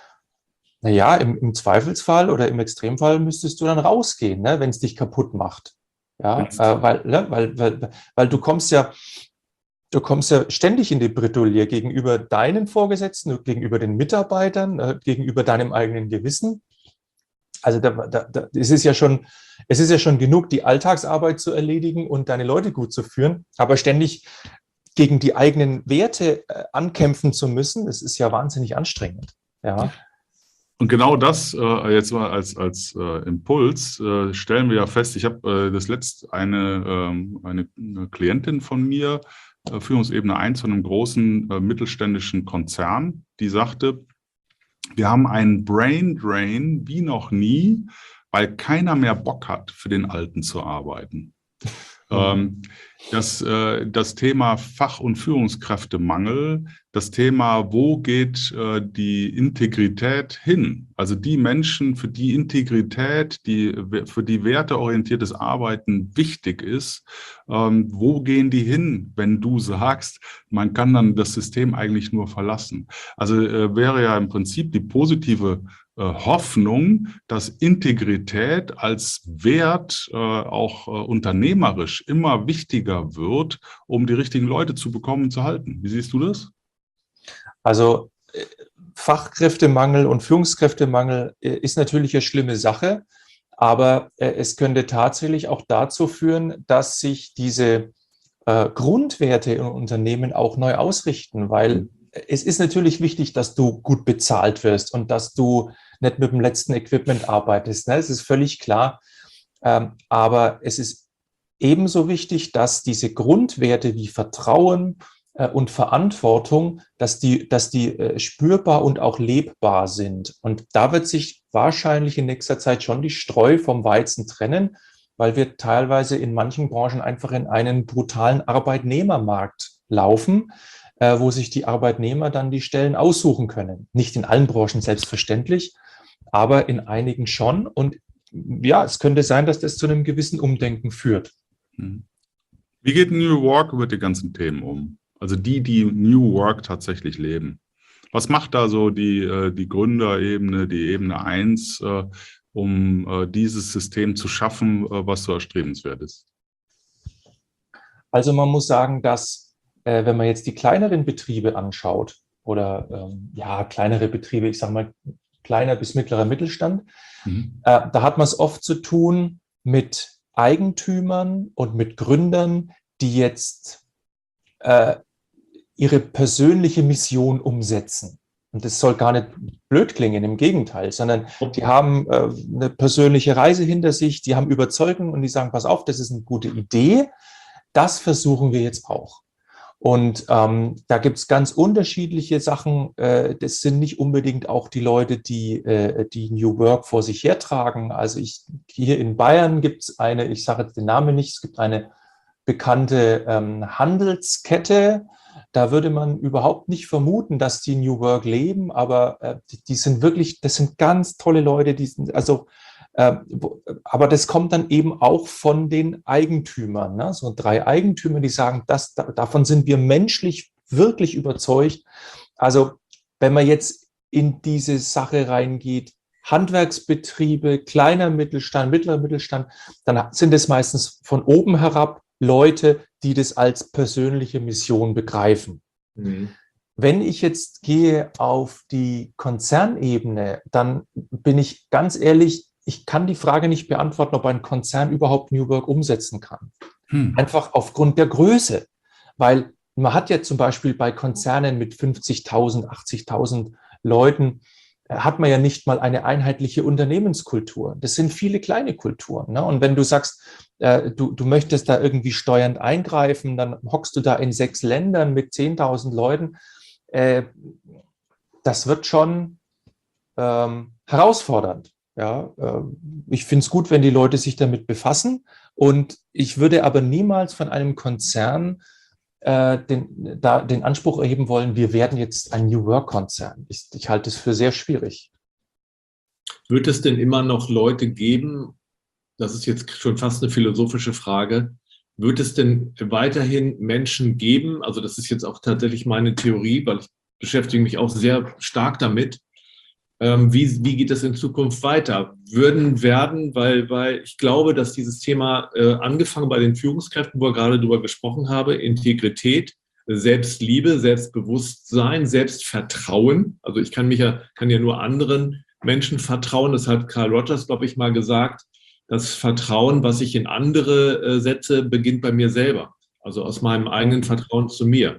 Naja, im, im Zweifelsfall oder im Extremfall müsstest du dann rausgehen, ne, wenn es dich kaputt macht. Ja, äh, weil, ne, weil, weil, weil du kommst ja, du kommst ja ständig in die Bredouille gegenüber deinen Vorgesetzten, gegenüber den Mitarbeitern, äh, gegenüber deinem eigenen Gewissen. Also da, da, da, es ist ja schon, es ist ja schon genug, die Alltagsarbeit zu erledigen und deine Leute gut zu führen, aber ständig gegen die eigenen Werte äh, ankämpfen zu müssen, das ist ja wahnsinnig anstrengend. Ja. Und genau das äh, jetzt mal als, als äh, Impuls äh, stellen wir ja fest. Ich habe äh, das letzte eine, ähm, eine, eine Klientin von mir, äh, Führungsebene eins von einem großen äh, mittelständischen Konzern, die sagte, wir haben einen Brain Drain wie noch nie, weil keiner mehr Bock hat, für den Alten zu arbeiten. Mhm. Das, das Thema Fach- und Führungskräftemangel, das Thema, wo geht die Integrität hin? Also die Menschen, für die Integrität, die, für die werteorientiertes Arbeiten wichtig ist, wo gehen die hin, wenn du sagst, man kann dann das System eigentlich nur verlassen? Also wäre ja im Prinzip die positive Hoffnung, dass Integrität als Wert äh, auch äh, unternehmerisch immer wichtiger wird, um die richtigen Leute zu bekommen und zu halten. Wie siehst du das? Also äh, Fachkräftemangel und Führungskräftemangel äh, ist natürlich eine schlimme Sache, aber äh, es könnte tatsächlich auch dazu führen, dass sich diese äh, Grundwerte in Unternehmen auch neu ausrichten, weil es ist natürlich wichtig, dass du gut bezahlt wirst und dass du nicht mit dem letzten Equipment arbeitest. Ne? Das ist völlig klar. Ähm, aber es ist ebenso wichtig, dass diese Grundwerte wie Vertrauen äh, und Verantwortung, dass die, dass die äh, spürbar und auch lebbar sind. Und da wird sich wahrscheinlich in nächster Zeit schon die Streu vom Weizen trennen, weil wir teilweise in manchen Branchen einfach in einen brutalen Arbeitnehmermarkt laufen, äh, wo sich die Arbeitnehmer dann die Stellen aussuchen können. Nicht in allen Branchen selbstverständlich, aber in einigen schon. Und ja, es könnte sein, dass das zu einem gewissen Umdenken führt. Wie geht New Work über die ganzen Themen um? Also die, die New Work tatsächlich leben. Was macht da so die, die Gründerebene, die Ebene eins, um dieses System zu schaffen, was so erstrebenswert ist? Also man muss sagen, dass, wenn man jetzt die kleineren Betriebe anschaut, oder ja, kleinere Betriebe, ich sage mal, kleiner bis mittlerer Mittelstand. Mhm. Äh, da hat man es oft zu tun mit Eigentümern und mit Gründern, die jetzt äh, ihre persönliche Mission umsetzen. Und das soll gar nicht blöd klingen, im Gegenteil, sondern die haben äh, eine persönliche Reise hinter sich, die haben Überzeugung und die sagen, pass auf, das ist eine gute Idee, das versuchen wir jetzt auch. Und ähm, da gibt es ganz unterschiedliche Sachen. Äh, das sind nicht unbedingt auch die Leute, die äh, die New Work vor sich hertragen. Also ich hier in Bayern gibt es eine, ich sage jetzt den Namen nicht, es gibt eine bekannte ähm, Handelskette. Da würde man überhaupt nicht vermuten, dass die New Work leben, aber äh, die, die sind wirklich, das sind ganz tolle Leute, die sind also Äh, aber das kommt dann eben auch von den Eigentümern, ne? So drei Eigentümer, die sagen, das, da, davon sind wir menschlich wirklich überzeugt. Also wenn man jetzt in diese Sache reingeht, Handwerksbetriebe, kleiner Mittelstand, mittlerer Mittelstand, dann sind es meistens von oben herab Leute, die das als persönliche Mission begreifen. Mhm. Wenn ich jetzt gehe auf die Konzernebene, dann bin ich ganz ehrlich, ich kann die Frage nicht beantworten, ob ein Konzern überhaupt New Work umsetzen kann. Hm. Einfach aufgrund der Größe. Weil man hat ja zum Beispiel bei Konzernen mit fünfzigtausend, achtzigtausend Leuten, hat man ja nicht mal eine einheitliche Unternehmenskultur. Das sind viele kleine Kulturen. Ne? Und wenn du sagst, äh, du, du möchtest da irgendwie steuernd eingreifen, dann hockst du da in sechs Ländern mit zehntausend Leuten. Äh, das wird schon ähm, herausfordernd. Ja? Äh, ich finde es gut, wenn die Leute sich damit befassen. Und ich würde aber niemals von einem Konzern Den, da den Anspruch erheben wollen, wir werden jetzt ein New Work-Konzern. Ich, ich halte es für sehr schwierig. Wird es denn immer noch Leute geben, das ist jetzt schon fast eine philosophische Frage, wird es denn weiterhin Menschen geben, also das ist jetzt auch tatsächlich meine Theorie, weil ich beschäftige mich auch sehr stark damit, ähm, wie, wie geht es in Zukunft weiter? Würden werden, weil, weil ich glaube, dass dieses Thema, äh, angefangen bei den Führungskräften, wo wir gerade drüber gesprochen haben, Integrität, Selbstliebe, Selbstbewusstsein, Selbstvertrauen, also ich kann mich ja, kann ja nur anderen Menschen vertrauen, das hat Carl Rogers, glaube ich, mal gesagt, das Vertrauen, was ich in andere äh, setze, beginnt bei mir selber, also aus meinem eigenen Vertrauen zu mir.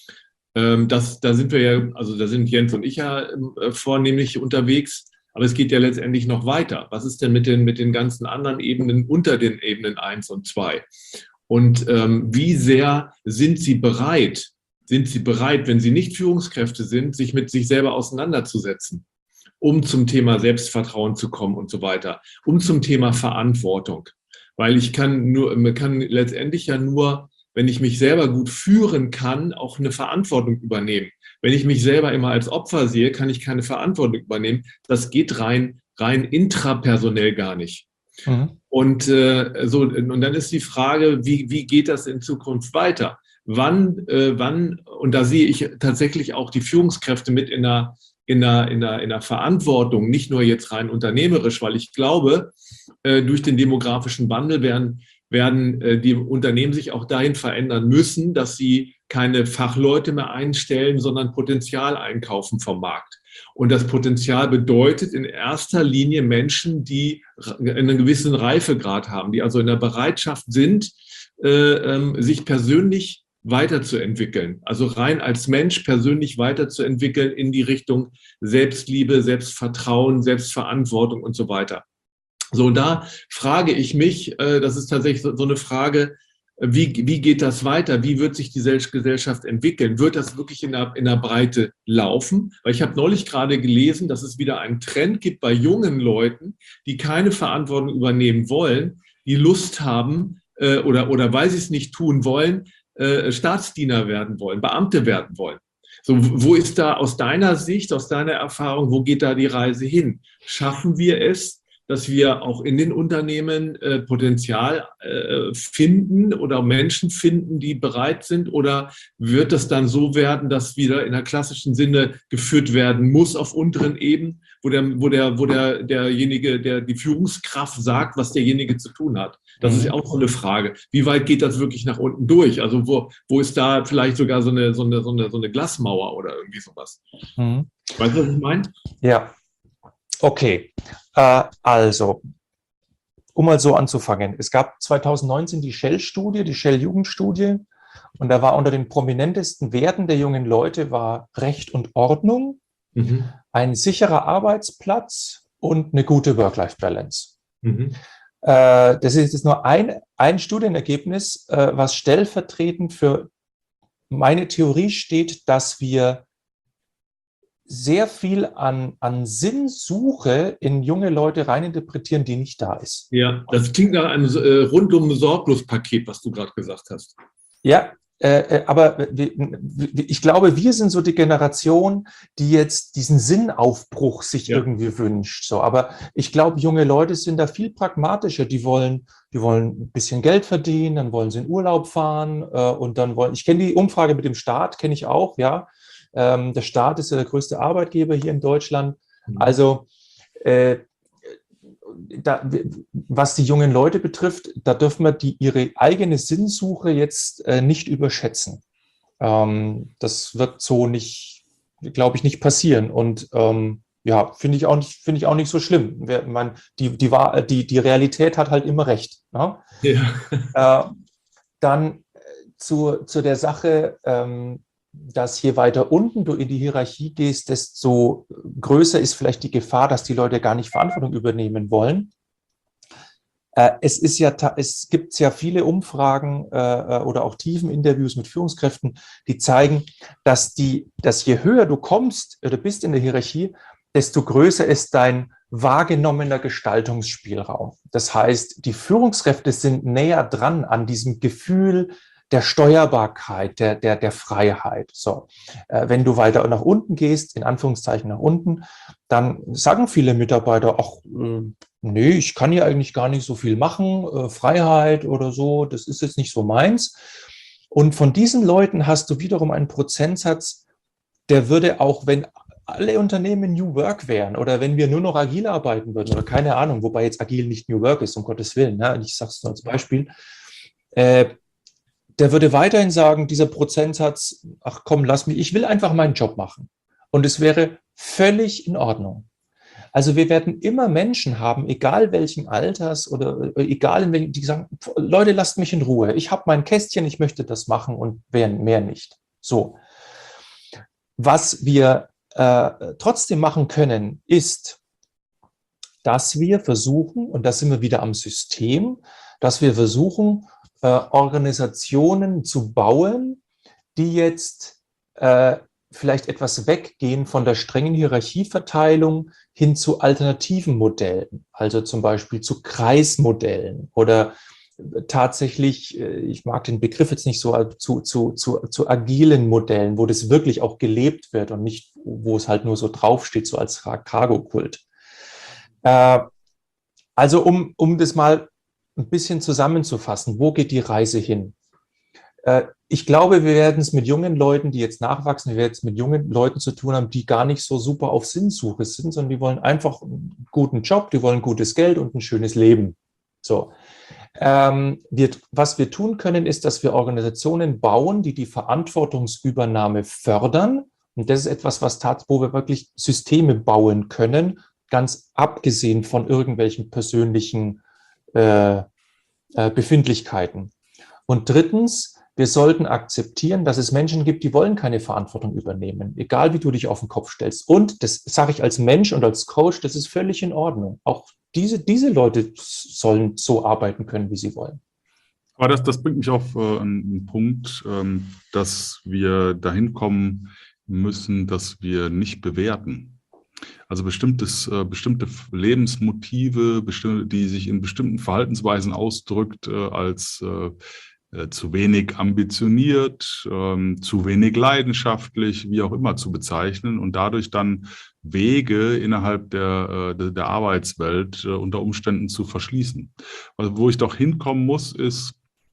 Das, da sind wir ja, also da sind Jens und ich ja äh, vornehmlich unterwegs, aber es geht ja letztendlich noch weiter. Was ist denn mit den, mit den ganzen anderen Ebenen unter den Ebenen eins und zwei? Und ähm, wie sehr sind Sie bereit, sind Sie bereit, wenn Sie nicht Führungskräfte sind, sich mit sich selber auseinanderzusetzen, um zum Thema Selbstvertrauen zu kommen und so weiter, um zum Thema Verantwortung? Weil ich kann nur, man kann letztendlich ja nur, wenn ich mich selber gut führen kann, auch eine Verantwortung übernehmen. Wenn ich mich selber immer als Opfer sehe, kann ich keine Verantwortung übernehmen. Das geht rein, rein intrapersonell gar nicht. Mhm. Und, äh, so, und dann ist die Frage, wie, wie geht das in Zukunft weiter? Wann, äh, wann, und da sehe ich tatsächlich auch die Führungskräfte mit in der, in der, in der, in der Verantwortung, nicht nur jetzt rein unternehmerisch, weil ich glaube, äh, durch den demografischen Wandel werden werden äh, die Unternehmen sich auch dahin verändern müssen, dass sie keine Fachleute mehr einstellen, sondern Potenzial einkaufen vom Markt. Und das Potenzial bedeutet in erster Linie Menschen, die einen gewissen Reifegrad haben, die also in der Bereitschaft sind, äh, ähm, sich persönlich weiterzuentwickeln. Also rein als Mensch persönlich weiterzuentwickeln in die Richtung Selbstliebe, Selbstvertrauen, Selbstverantwortung und so weiter. So, da frage ich mich, äh, das ist tatsächlich so, so eine Frage, wie, wie geht das weiter? Wie wird sich die Gesellschaft entwickeln? Wird das wirklich in der, in der Breite laufen? Weil ich habe neulich gerade gelesen, dass es wieder einen Trend gibt bei jungen Leuten, die keine Verantwortung übernehmen wollen, die Lust haben äh, oder, oder weil sie es nicht tun wollen, äh, Staatsdiener werden wollen, Beamte werden wollen. So, wo ist da aus deiner Sicht, aus deiner Erfahrung, wo geht da die Reise hin? Schaffen wir es, dass wir auch in den Unternehmen äh, Potenzial äh, finden oder Menschen finden, die bereit sind? Oder wird das dann so werden, dass wieder in der klassischen Sinne geführt werden muss auf unteren Ebenen, wo der, wo der, wo der, derjenige, der die Führungskraft sagt, was derjenige zu tun hat? Das ist ja auch so eine Frage. Wie weit geht das wirklich nach unten durch? Also wo, wo ist da vielleicht sogar so eine, so eine, so eine, so eine Glasmauer oder irgendwie sowas? Mhm. Weißt du, was ich meine? Ja. Okay, äh, also, um mal so anzufangen. Es gab zweitausendneunzehn die Shell-Studie, die Shell-Jugendstudie, und da war unter den prominentesten Werten der jungen Leute war Recht und Ordnung, mhm. ein sicherer Arbeitsplatz und eine gute Work-Life-Balance. Mhm. Äh, das ist jetzt nur ein, ein Studienergebnis, äh, was stellvertretend für meine Theorie steht, dass wir sehr viel an, an Sinnsuche in junge Leute reininterpretieren, die nicht da ist. Ja, das klingt nach einem äh, rundum Sorglos-Paket, was du gerade gesagt hast. Ja, äh, aber ich glaube, wir sind so die Generation, die jetzt diesen Sinnaufbruch sich ja. irgendwie wünscht. So, aber ich glaube, junge Leute sind da viel pragmatischer. Die wollen, die wollen ein bisschen Geld verdienen, dann wollen sie in Urlaub fahren äh, und dann wollen. Ich kenne die Umfrage mit dem Staat, kenne ich auch, ja. Ähm, der Staat ist ja der größte Arbeitgeber hier in Deutschland. Also äh, da, was die jungen Leute betrifft, da dürfen wir die, ihre eigene Sinnsuche jetzt äh, nicht überschätzen. Ähm, das wird so nicht, glaube ich, nicht passieren. Und ähm, ja, finde ich auch nicht, finde ich auch nicht so schlimm. Wer, man, die, die, die, die Realität hat halt immer recht. Ne? Ja. Äh, dann zu, zu der Sache, ähm, dass je weiter unten du in die Hierarchie gehst, desto größer ist vielleicht die Gefahr, dass die Leute gar nicht Verantwortung übernehmen wollen. Es ist ja, es gibt ja viele Umfragen äh, oder auch Tiefeninterviews mit Führungskräften, die zeigen, dass die, dass je höher du kommst oder bist in der Hierarchie, desto größer ist dein wahrgenommener Gestaltungsspielraum. Das heißt, die Führungskräfte sind näher dran an diesem Gefühl der Steuerbarkeit, der, der, der Freiheit. So, äh, wenn du weiter nach unten gehst, in Anführungszeichen nach unten, dann sagen viele Mitarbeiter, ach, äh, nee, ich kann hier eigentlich gar nicht so viel machen, äh, Freiheit oder so, das ist jetzt nicht so meins. Und von diesen Leuten hast du wiederum einen Prozentsatz, der würde auch, wenn alle Unternehmen New Work wären oder wenn wir nur noch agil arbeiten würden oder keine Ahnung, wobei jetzt agil nicht New Work ist, um Gottes Willen, ne? Ich sage es nur als Beispiel, äh, der würde weiterhin sagen, dieser Prozentsatz, ach komm, lass mich, ich will einfach meinen Job machen. Und es wäre völlig in Ordnung. Also wir werden immer Menschen haben, egal welchen Alters oder egal in welchen, die sagen, Leute, lasst mich in Ruhe. Ich habe mein Kästchen, ich möchte das machen und mehr nicht. So. Was wir äh, trotzdem machen können, ist, dass wir versuchen, und da sind wir wieder am System, dass wir versuchen, äh, Organisationen zu bauen, die jetzt äh, vielleicht etwas weggehen von der strengen Hierarchieverteilung hin zu alternativen Modellen, also zum Beispiel zu Kreismodellen oder tatsächlich, ich mag den Begriff jetzt nicht so, zu, zu, zu, zu agilen Modellen, wo das wirklich auch gelebt wird und nicht, wo es halt nur so draufsteht, so als Cargo-Kult. Äh, also um, um das mal ein bisschen zusammenzufassen, wo geht die Reise hin? Äh, ich glaube, wir werden es mit jungen Leuten, die jetzt nachwachsen, wir werden es mit jungen Leuten zu tun haben, die gar nicht so super auf Sinnsuche sind, sondern die wollen einfach einen guten Job, die wollen gutes Geld und ein schönes Leben. So. Ähm, wir, was wir tun können, ist, dass wir Organisationen bauen, die die Verantwortungsübernahme fördern. Und das ist etwas, was tat, wo wir wirklich Systeme bauen können, ganz abgesehen von irgendwelchen persönlichen äh, äh, Befindlichkeiten. Und drittens, wir sollten akzeptieren, dass es Menschen gibt, die wollen keine Verantwortung übernehmen, egal wie du dich auf den Kopf stellst. Und das sage ich als Mensch und als Coach, das ist völlig in Ordnung. Auch diese, diese Leute sollen so arbeiten können, wie sie wollen. Aber das, das bringt mich auf äh, einen Punkt, ähm, dass wir dahin kommen müssen, dass wir nicht bewerten. Also bestimmtes, äh, bestimmte Lebensmotive, bestimmte, die sich in bestimmten Verhaltensweisen ausdrückt, äh, als äh, äh, zu wenig ambitioniert, ähm, zu wenig leidenschaftlich, wie auch immer zu bezeichnen und dadurch dann Wege innerhalb der, der, der Arbeitswelt äh, unter Umständen zu verschließen. Also wo ich doch hinkommen muss, ist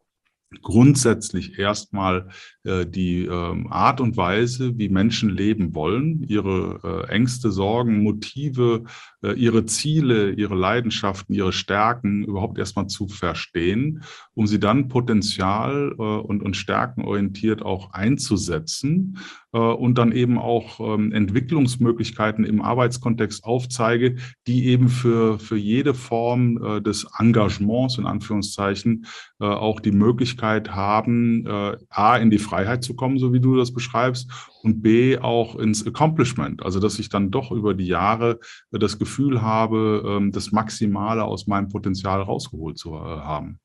grundsätzlich erstmal äh, die äh, Art und Weise, wie Menschen leben wollen, ihre äh, Ängste, Sorgen, Motive, äh, ihre Ziele, ihre Leidenschaften, ihre Stärken überhaupt erstmal zu verstehen, um sie dann potenzial äh, und, und stärkenorientiert auch einzusetzen äh, und dann eben auch ähm, Entwicklungsmöglichkeiten im Arbeitskontext aufzeige, die eben für, für jede Form äh, des Engagements, in Anführungszeichen, äh, auch die Möglichkeit haben, äh, A, in die Freiheit zu kommen, so wie du das beschreibst, und B, auch ins Accomplishment. Also, dass ich dann doch über die Jahre äh, das Gefühl habe, äh, das Maximale aus meinem Potenzial rausgeholt zu äh, haben.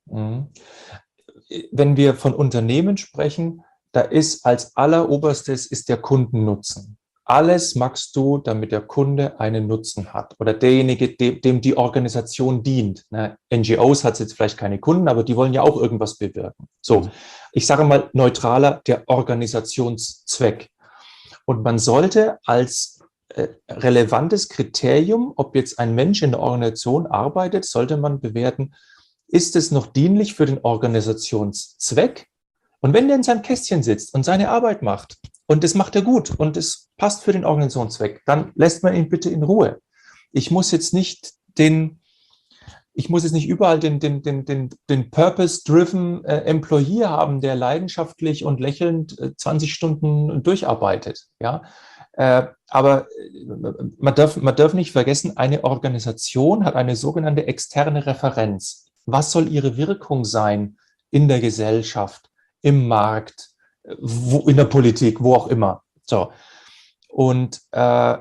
Wenn wir von Unternehmen sprechen, da ist als alleroberstes ist der Kundennutzen. Alles machst du, damit der Kunde einen Nutzen hat oder derjenige, dem, dem die Organisation dient. Ne? N G Os hat jetzt vielleicht keine Kunden, aber die wollen ja auch irgendwas bewirken. So, ich sage mal neutraler, der Organisationszweck. Und man sollte als äh, relevantes Kriterium, ob jetzt ein Mensch in der Organisation arbeitet, sollte man bewerten, ist es noch dienlich für den Organisationszweck? Und wenn der in seinem Kästchen sitzt und seine Arbeit macht, und das macht er gut und es passt für den Organisationszweck, dann lässt man ihn bitte in Ruhe. Ich muss jetzt nicht den, ich muss jetzt nicht überall den, den, den, den, den Purpose-driven äh, Employee haben, der leidenschaftlich und lächelnd äh, zwanzig Stunden durcharbeitet. Ja? Äh, aber man darf, man darf nicht vergessen, eine Organisation hat eine sogenannte externe Referenz. Was soll ihre Wirkung sein in der Gesellschaft, im Markt, wo, in der Politik, wo auch immer. So. Und äh,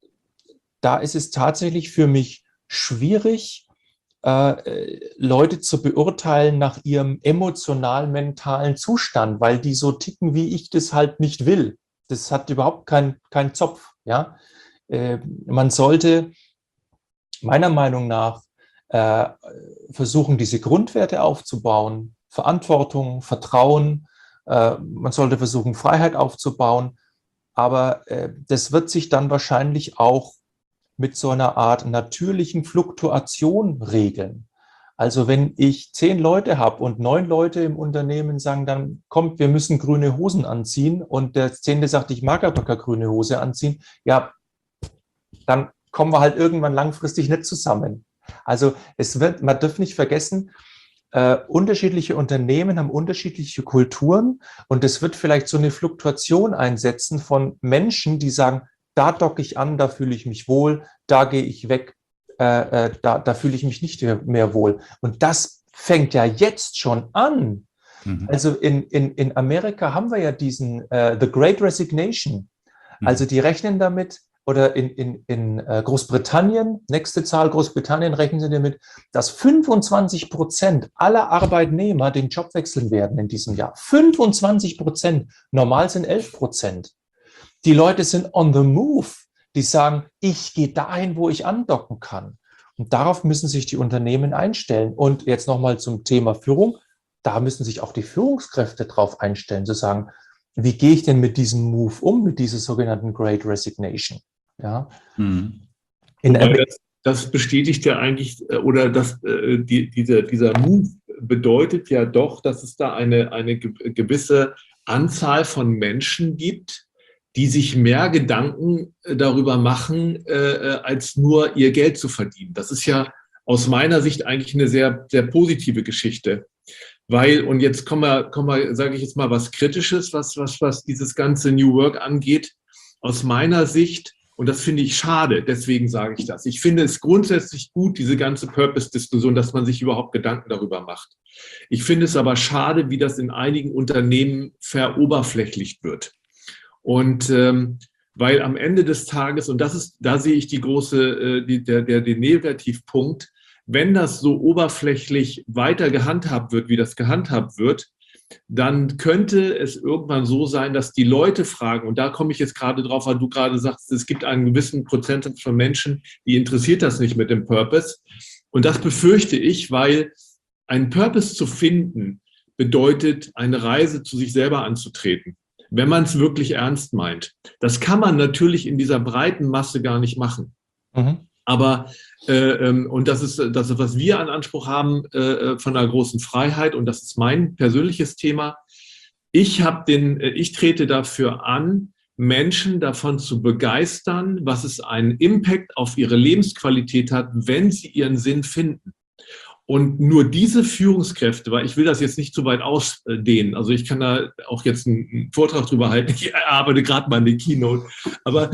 da ist es tatsächlich für mich schwierig, äh, Leute zu beurteilen nach ihrem emotional-mentalen Zustand, weil die so ticken, wie ich das halt nicht will. Das hat überhaupt keinen kein Zopf. Ja? Äh, man sollte meiner Meinung nach äh, versuchen, diese Grundwerte aufzubauen, Verantwortung, Vertrauen. Äh, man sollte versuchen, Freiheit aufzubauen. Aber äh, das wird sich dann wahrscheinlich auch mit so einer Art natürlichen Fluktuation regeln. Also wenn ich zehn Leute habe und neun Leute im Unternehmen sagen, dann kommt, wir müssen grüne Hosen anziehen und der zehnte sagt, ich mag aber keine grüne Hose anziehen, ja, dann kommen wir halt irgendwann langfristig nicht zusammen. Also es wird, man darf nicht vergessen, äh, unterschiedliche Unternehmen haben unterschiedliche Kulturen und es wird vielleicht so eine Fluktuation einsetzen von Menschen, die sagen, da docke ich an, da fühle ich mich wohl, da gehe ich weg, äh, äh, da, da fühle ich mich nicht mehr wohl. Und das fängt ja jetzt schon an. Mhm. Also in, in, in Amerika haben wir ja diesen äh, The Great Resignation. Mhm. Also die rechnen damit, oder in, in, in Großbritannien, nächste Zahl, Großbritannien, rechnen sie damit, dass fünfundzwanzig Prozent aller Arbeitnehmer den Job wechseln werden in diesem Jahr. fünfundzwanzig Prozent, normal sind elf Prozent. Die Leute sind on the move. Die sagen, ich gehe dahin, wo ich andocken kann. Und darauf müssen sich die Unternehmen einstellen. Und jetzt nochmal zum Thema Führung. Da müssen sich auch die Führungskräfte drauf einstellen, zu sagen, wie gehe ich denn mit diesem Move um, mit dieser sogenannten Great Resignation? Ja. Mhm. In das, das bestätigt ja eigentlich, oder das, äh, die, dieser, dieser Move bedeutet ja doch, dass es da eine, eine gewisse Anzahl von Menschen gibt, die sich mehr Gedanken darüber machen, äh, als nur ihr Geld zu verdienen. Das ist ja aus meiner Sicht eigentlich eine sehr, sehr positive Geschichte. Weil, und jetzt kommen wir, kommen wir, sage ich jetzt mal, was Kritisches, was, was, was dieses ganze New Work angeht. Aus meiner Sicht, und das finde ich schade, deswegen sage ich das. Ich finde es grundsätzlich gut, diese ganze Purpose-Diskussion, dass man sich überhaupt Gedanken darüber macht. Ich finde es aber schade, wie das in einigen Unternehmen veroberflächlicht wird. Und ähm, weil am Ende des Tages, und das ist, da sehe ich die große, äh, die, der, der, den Negativpunkt, wenn das so oberflächlich weiter gehandhabt wird, wie das gehandhabt wird, dann könnte es irgendwann so sein, dass die Leute fragen, und da komme ich jetzt gerade drauf, weil du gerade sagst, es gibt einen gewissen Prozentsatz von Menschen, die interessiert das nicht mit dem Purpose. Und das befürchte ich, weil einen Purpose zu finden, bedeutet, eine Reise zu sich selber anzutreten, wenn man es wirklich ernst meint. Das kann man natürlich in dieser breiten Masse gar nicht machen. Mhm. Aber, äh, und das ist das, was wir an Anspruch haben äh, von einer großen Freiheit, und das ist mein persönliches Thema. Ich habe den, ich trete dafür an, Menschen davon zu begeistern, was es einen Impact auf ihre Lebensqualität hat, wenn sie ihren Sinn finden. Und nur diese Führungskräfte, weil ich will das jetzt nicht zu weit ausdehnen, also ich kann da auch jetzt einen Vortrag drüber halten, ich arbeite gerade mal in der Keynote, aber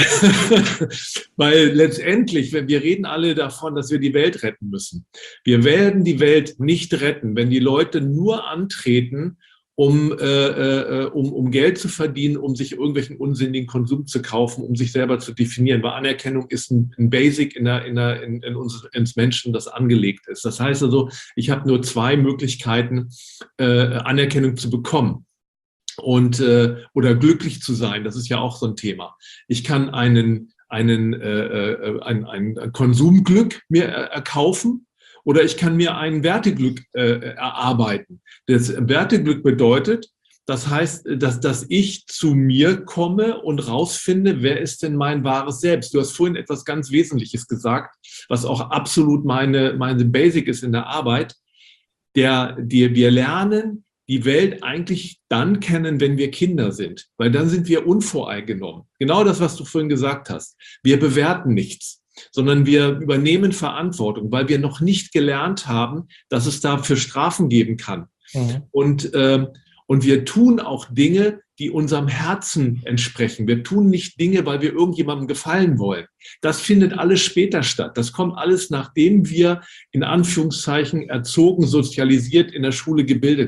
weil letztendlich, wenn wir reden alle davon, dass wir die Welt retten müssen. Wir werden die Welt nicht retten, wenn die Leute nur antreten, um, äh, um, um Geld zu verdienen, um sich irgendwelchen unsinnigen Konsum zu kaufen, um sich selber zu definieren. Weil Anerkennung ist ein, ein Basic in, der, in, der, in, in uns ins Menschen, das angelegt ist. Das heißt also, ich habe nur zwei Möglichkeiten, äh, Anerkennung zu bekommen und äh, oder glücklich zu sein. Das ist ja auch so ein Thema. Ich kann einen, einen, äh, äh, ein, ein Konsumglück mir erkaufen. Oder ich kann mir ein Werteglück äh, erarbeiten. Das Werteglück bedeutet, das heißt, dass, dass ich zu mir komme und rausfinde, wer ist denn mein wahres Selbst. Du hast vorhin etwas ganz Wesentliches gesagt, was auch absolut meine, meine Basic ist in der Arbeit. Der, die, wir lernen die Welt eigentlich dann kennen, wenn wir Kinder sind, weil dann sind wir unvoreingenommen. Genau das, was du vorhin gesagt hast. Wir bewerten nichts, sondern wir übernehmen Verantwortung, weil wir noch nicht gelernt haben, dass es dafür Strafen geben kann. Mhm. Und, äh, und wir tun auch Dinge, die unserem Herzen entsprechen. Wir tun nicht Dinge, weil wir irgendjemandem gefallen wollen. Das findet alles später statt. Das kommt alles, nachdem wir in Anführungszeichen erzogen, sozialisiert in der Schule gebildet werden.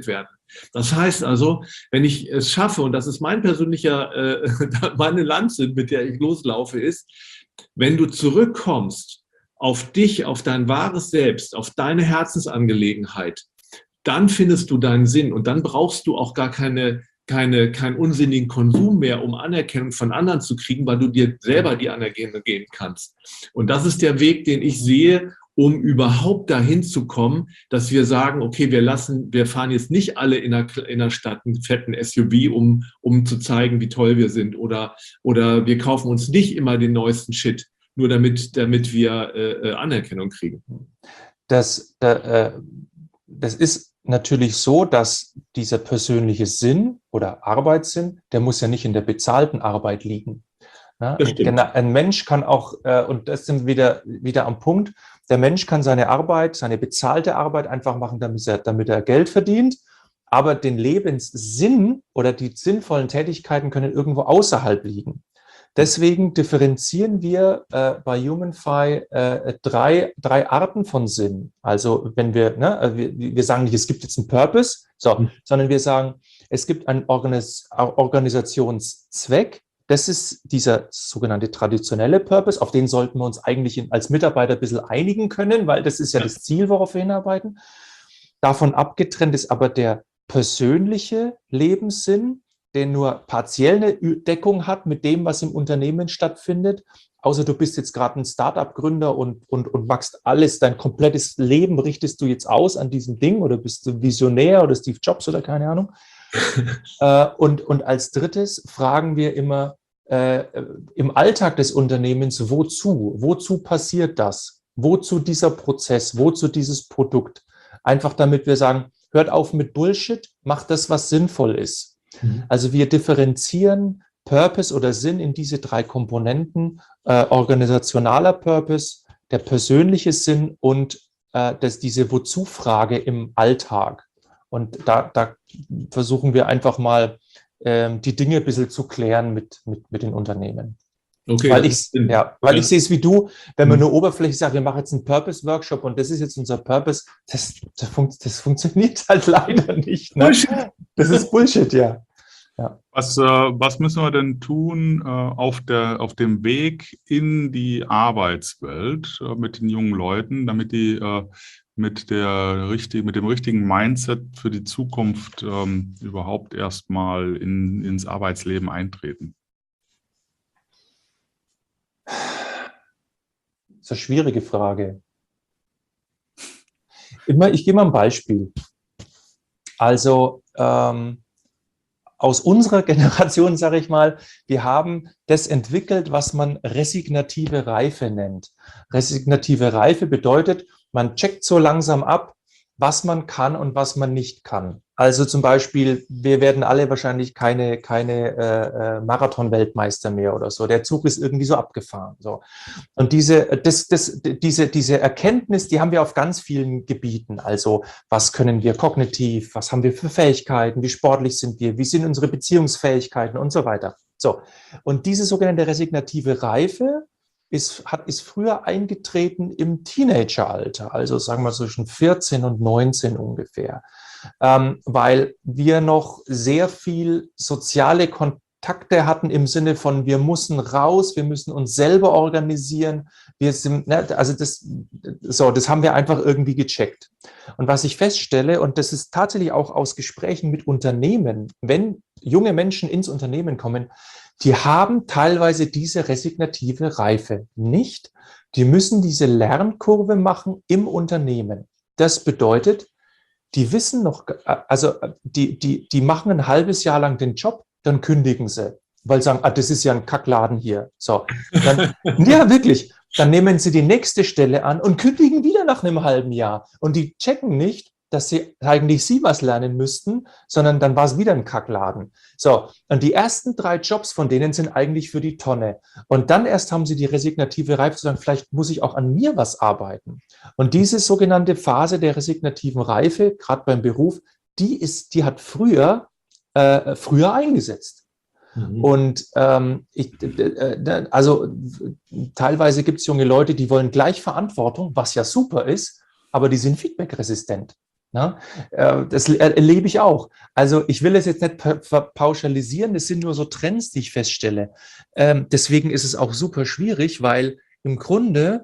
Das heißt also, wenn ich es schaffe, und das ist mein persönlicher, äh, meine Lanze, mit der ich loslaufe, ist, wenn du zurückkommst auf dich, auf dein wahres Selbst, auf deine Herzensangelegenheit, dann findest du deinen Sinn und dann brauchst du auch gar keine, keine, keinen unsinnigen Konsum mehr, um Anerkennung von anderen zu kriegen, weil du dir selber die Anerkennung geben kannst. Und das ist der Weg, den ich sehe, um überhaupt dahin zu kommen, dass wir sagen, okay, wir lassen, wir fahren jetzt nicht alle in der, in der Stadt einen fetten S U V, um, um zu zeigen, wie toll wir sind, oder, oder wir kaufen uns nicht immer den neuesten Shit, nur damit, damit wir äh, Anerkennung kriegen. Das, äh, das ist natürlich so, dass dieser persönliche Sinn oder Arbeitssinn, der muss ja nicht in der bezahlten Arbeit liegen. Ja, ein, ein Mensch kann auch, äh, und das sind wir wieder, wieder am Punkt, der Mensch kann seine Arbeit, seine bezahlte Arbeit einfach machen, damit er, damit er Geld verdient, aber den Lebenssinn oder die sinnvollen Tätigkeiten können irgendwo außerhalb liegen. Deswegen differenzieren wir äh, bei HumanFi äh, drei, drei Arten von Sinn. Also wenn wir, ne, wir, wir sagen nicht, es gibt jetzt einen Purpose, so, mhm. sondern wir sagen, es gibt einen Organis- Organisationszweck. Das ist dieser sogenannte traditionelle Purpose, auf den sollten wir uns eigentlich in, als Mitarbeiter ein bisschen einigen können, weil das ist ja, ja das Ziel, worauf wir hinarbeiten. Davon abgetrennt ist aber der persönliche Lebenssinn, der nur partiell eine Deckung hat mit dem, was im Unternehmen stattfindet. Außer du bist jetzt gerade ein Start-up-Gründer und, und, und machst alles, dein komplettes Leben richtest du jetzt aus an diesem Ding oder bist du Visionär oder Steve Jobs oder keine Ahnung. äh, und, und als drittes fragen wir immer äh, im Alltag des Unternehmens, wozu? Wozu passiert das? Wozu dieser Prozess? Wozu dieses Produkt? Einfach damit wir sagen, hört auf mit Bullshit, macht das, was sinnvoll ist. Mhm. Also wir differenzieren Purpose oder Sinn in diese drei Komponenten, äh, organisationaler Purpose, der persönliche Sinn und äh, das, diese Wozu-Frage im Alltag. Und da, da versuchen wir einfach mal, ähm, die Dinge ein bisschen zu klären mit, mit, mit den Unternehmen. Okay, weil ich, ja, weil ja. ich sehe es wie du, wenn man nur oberflächlich sagt, wir machen jetzt einen Purpose-Workshop und das ist jetzt unser Purpose, das, das, fun- das funktioniert halt leider nicht. Ne? Das ist Bullshit, ja. ja. Was, äh, was müssen wir denn tun äh, auf, der, auf dem Weg in die Arbeitswelt äh, mit den jungen Leuten, damit die äh, mit, der richtig, mit dem richtigen Mindset für die Zukunft ähm, überhaupt erstmal in, ins Arbeitsleben eintreten? Das ist eine schwierige Frage. Ich gebe mal ein Beispiel. Also ähm, aus unserer Generation, sage ich mal, wir haben das entwickelt, was man resignative Reife nennt. Resignative Reife bedeutet, man checkt so langsam ab, was man kann und was man nicht kann. Also zum Beispiel, wir werden alle wahrscheinlich keine, keine äh, Marathon-Weltmeister mehr oder so. Der Zug ist irgendwie so abgefahren. So. Und diese, das, das, diese, diese Erkenntnis, die haben wir auf ganz vielen Gebieten. Also was können wir kognitiv, was haben wir für Fähigkeiten, wie sportlich sind wir, wie sind unsere Beziehungsfähigkeiten und so weiter. So. Und diese sogenannte resignative Reife ist, hat, ist früher eingetreten im Teenageralter, also sagen wir zwischen vierzehn und neunzehn ungefähr. Ähm, weil wir noch sehr viel soziale Kontakte hatten im Sinne von, wir müssen raus, wir müssen uns selber organisieren. Wir sind, ne, also das, so, das haben wir einfach irgendwie gecheckt. Und was ich feststelle, und das ist tatsächlich auch aus Gesprächen mit Unternehmen, wenn junge Menschen ins Unternehmen kommen, die haben teilweise diese resignative Reife nicht. Die müssen diese Lernkurve machen im Unternehmen. Das bedeutet, die wissen noch, also die, die, die machen ein halbes Jahr lang den Job, dann kündigen sie, weil sie sagen, ah, das ist ja ein Kackladen hier. So, dann, ja, wirklich. Dann nehmen sie die nächste Stelle an und kündigen wieder nach einem halben Jahr. Und die checken nicht, dass sie eigentlich sie was lernen müssten, sondern dann war es wieder ein Kackladen. So, und die ersten drei Jobs von denen sind eigentlich für die Tonne. Und dann erst haben sie die resignative Reife zu sagen, vielleicht muss ich auch an mir was arbeiten. Und diese sogenannte Phase der resignativen Reife, gerade beim Beruf, die ist, die hat früher, äh, früher eingesetzt. Mhm. Und ähm, ich, äh, also teilweise gibt es junge Leute, die wollen gleich Verantwortung, was ja super ist, aber die sind feedbackresistent. Na, äh, das erlebe ich auch. Also ich will es jetzt nicht pa pauschalisieren, es sind nur so Trends, die ich feststelle. Ähm, deswegen ist es auch super schwierig, weil im Grunde,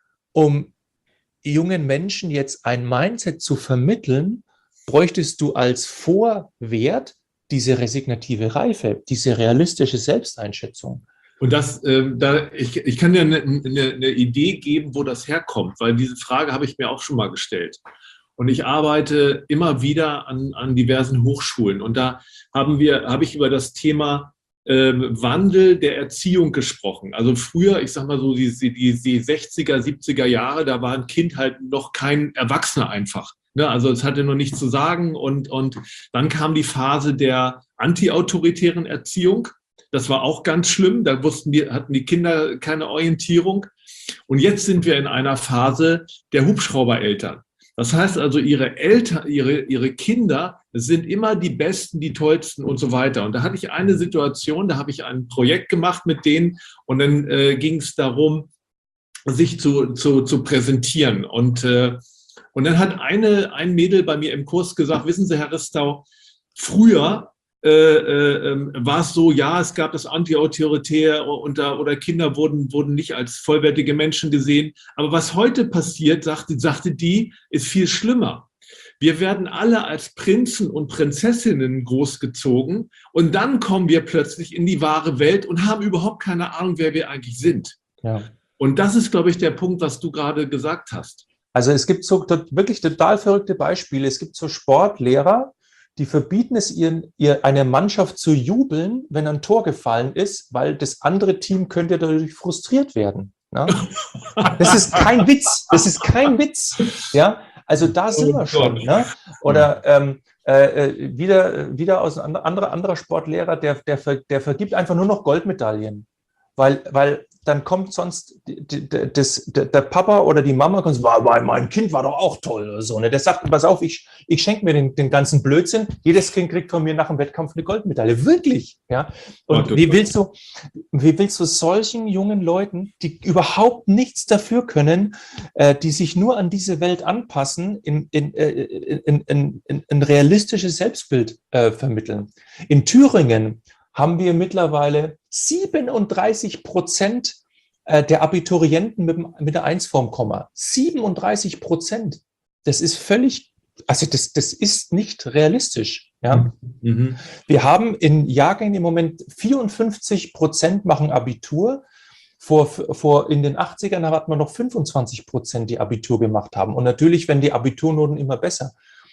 um jungen Menschen jetzt ein Mindset zu vermitteln, bräuchtest du als Vorwert diese resignative Reife, diese realistische Selbsteinschätzung. Und das, ähm, da, ich, ich kann dir eine, eine, eine Idee geben, wo das herkommt, weil diese Frage habe ich mir auch schon mal gestellt. Und ich arbeite immer wieder an, an diversen Hochschulen. Und da haben wir, habe ich über das Thema äh, Wandel der Erziehung gesprochen. Also früher, ich sag mal so, die, die, die sechziger, siebziger Jahre, da war ein Kind halt noch kein Erwachsener einfach. Ne? Also es hatte noch nichts zu sagen. Und, und dann kam die Phase der antiautoritären Erziehung. Das war auch ganz schlimm. Da wussten die, hatten die Kinder keine Orientierung. Und jetzt sind wir in einer Phase der Hubschraubereltern. Das heißt also, ihre Eltern, ihre, ihre Kinder sind immer die Besten, die Tollsten und so weiter. Und da hatte ich eine Situation, da habe ich ein Projekt gemacht mit denen und dann äh, ging es darum, sich zu, zu, zu präsentieren. Und, äh, und dann hat eine, ein Mädel bei mir im Kurs gesagt, wissen Sie, Herr Ristau, früher Äh, äh, war es so, ja, es gab das Anti-Autoritär und da, oder Kinder wurden, wurden nicht als vollwertige Menschen gesehen. Aber was heute passiert, sagte, sagte die, ist viel schlimmer. Wir werden alle als Prinzen und Prinzessinnen großgezogen und dann kommen wir plötzlich in die wahre Welt und haben überhaupt keine Ahnung, wer wir eigentlich sind. Ja. Und das ist, glaube ich, der Punkt, was du gerade gesagt hast. Also es gibt so wirklich total verrückte Beispiele. Es gibt so Sportlehrer, die verbieten es ihren, ihr, einer Mannschaft zu jubeln, wenn ein Tor gefallen ist, weil das andere Team könnte dadurch frustriert werden. Ja? Das ist kein Witz. Das ist kein Witz. Ja? Also da sind wir schon. Ne? Oder ähm, äh, wieder, wieder aus einem anderer, anderer Sportlehrer, der, der, der vergibt einfach nur noch Goldmedaillen. Weil, weil dann kommt sonst das, der Papa oder die Mama und sagt, mein Kind war doch auch toll oder so. Ne? Der sagt, pass auf, ich, ich schenke mir den, den ganzen Blödsinn. Jedes Kind kriegt von mir nach dem Wettkampf eine Goldmedaille. Wirklich. Ja? Und wie willst du, wie willst du solchen jungen Leuten, die überhaupt nichts dafür können, äh, die sich nur an diese Welt anpassen, in, in, in, in, in ein realistisches Selbstbild äh, vermitteln? In Thüringen haben wir mittlerweile siebenunddreißig Prozent der Abiturienten mit, mit der Eins vorm Komma. siebenunddreißig Prozent. Das ist völlig, also das, das ist nicht realistisch. Ja? Mhm. Wir haben in Jahrgängen im Moment vierundfünfzig Prozent machen Abitur. Vor, vor in den achtzigern hatten wir noch fünfundzwanzig Prozent, die Abitur gemacht haben. Und natürlich werden die Abiturnoten immer besser.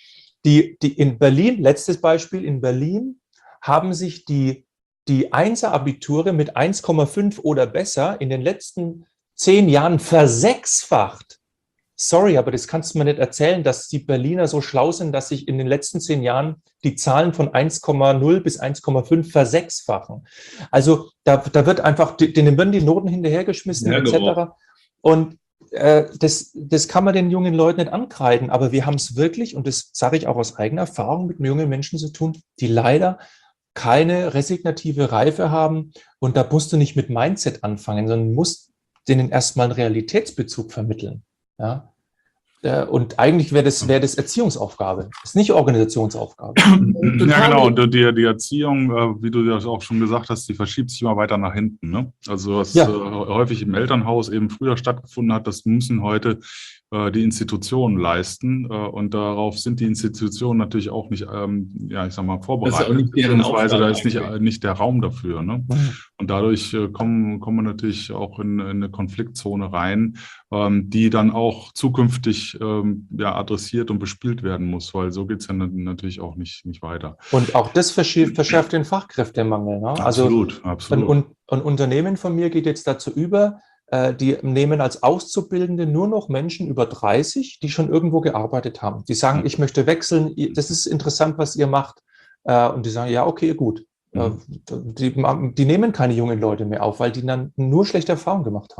Die, die in Berlin, letztes Beispiel, in Berlin haben sich die die Einser-Abiture mit eins Komma fünf oder besser in den letzten zehn Jahren versechsfacht. Sorry, aber das kannst du mir nicht erzählen, dass die Berliner so schlau sind, dass sich in den letzten zehn Jahren die Zahlen von eins Komma null bis eins Komma fünf versechsfachen. Also da, da wird einfach, denen werden die Noten hinterhergeschmissen, ja, et cetera. Und äh, das, das kann man den jungen Leuten nicht ankreiden. Aber wir haben es wirklich, und das sage ich auch aus eigener Erfahrung, mit jungen Menschen zu tun, die leider keine resignative Reife haben, und da musst du nicht mit Mindset anfangen, sondern musst denen erstmal einen Realitätsbezug vermitteln. Ja? Und eigentlich wäre das, wäre das Erziehungsaufgabe, das ist nicht Organisationsaufgabe. Ja, genau, und die, die Erziehung, wie du das auch schon gesagt hast, die verschiebt sich immer weiter nach hinten. Ne? Also was ja. häufig im Elternhaus eben früher stattgefunden hat, das müssen heute die Institutionen leisten, und darauf sind die Institutionen natürlich auch nicht, ähm, ja, ich sag mal, vorbereitet, beziehungsweise da ist nicht, nicht der Raum dafür. Ne? Und dadurch kommen, kommen wir natürlich auch in, in eine Konfliktzone rein, ähm, die dann auch zukünftig ähm, ja, adressiert und bespielt werden muss, weil so geht's ja natürlich auch nicht, nicht weiter. Und auch das verschärft den Fachkräftemangel. Ne? Absolut, also absolut. Ein, ein Unternehmen von mir geht jetzt dazu über, die nehmen als Auszubildende nur noch Menschen über dreißig, die schon irgendwo gearbeitet haben. Die sagen, ich möchte wechseln, das ist interessant, was ihr macht. Und die sagen, ja, okay, gut. Mhm. Die, die nehmen keine jungen Leute mehr auf, weil die dann nur schlechte Erfahrungen gemacht haben.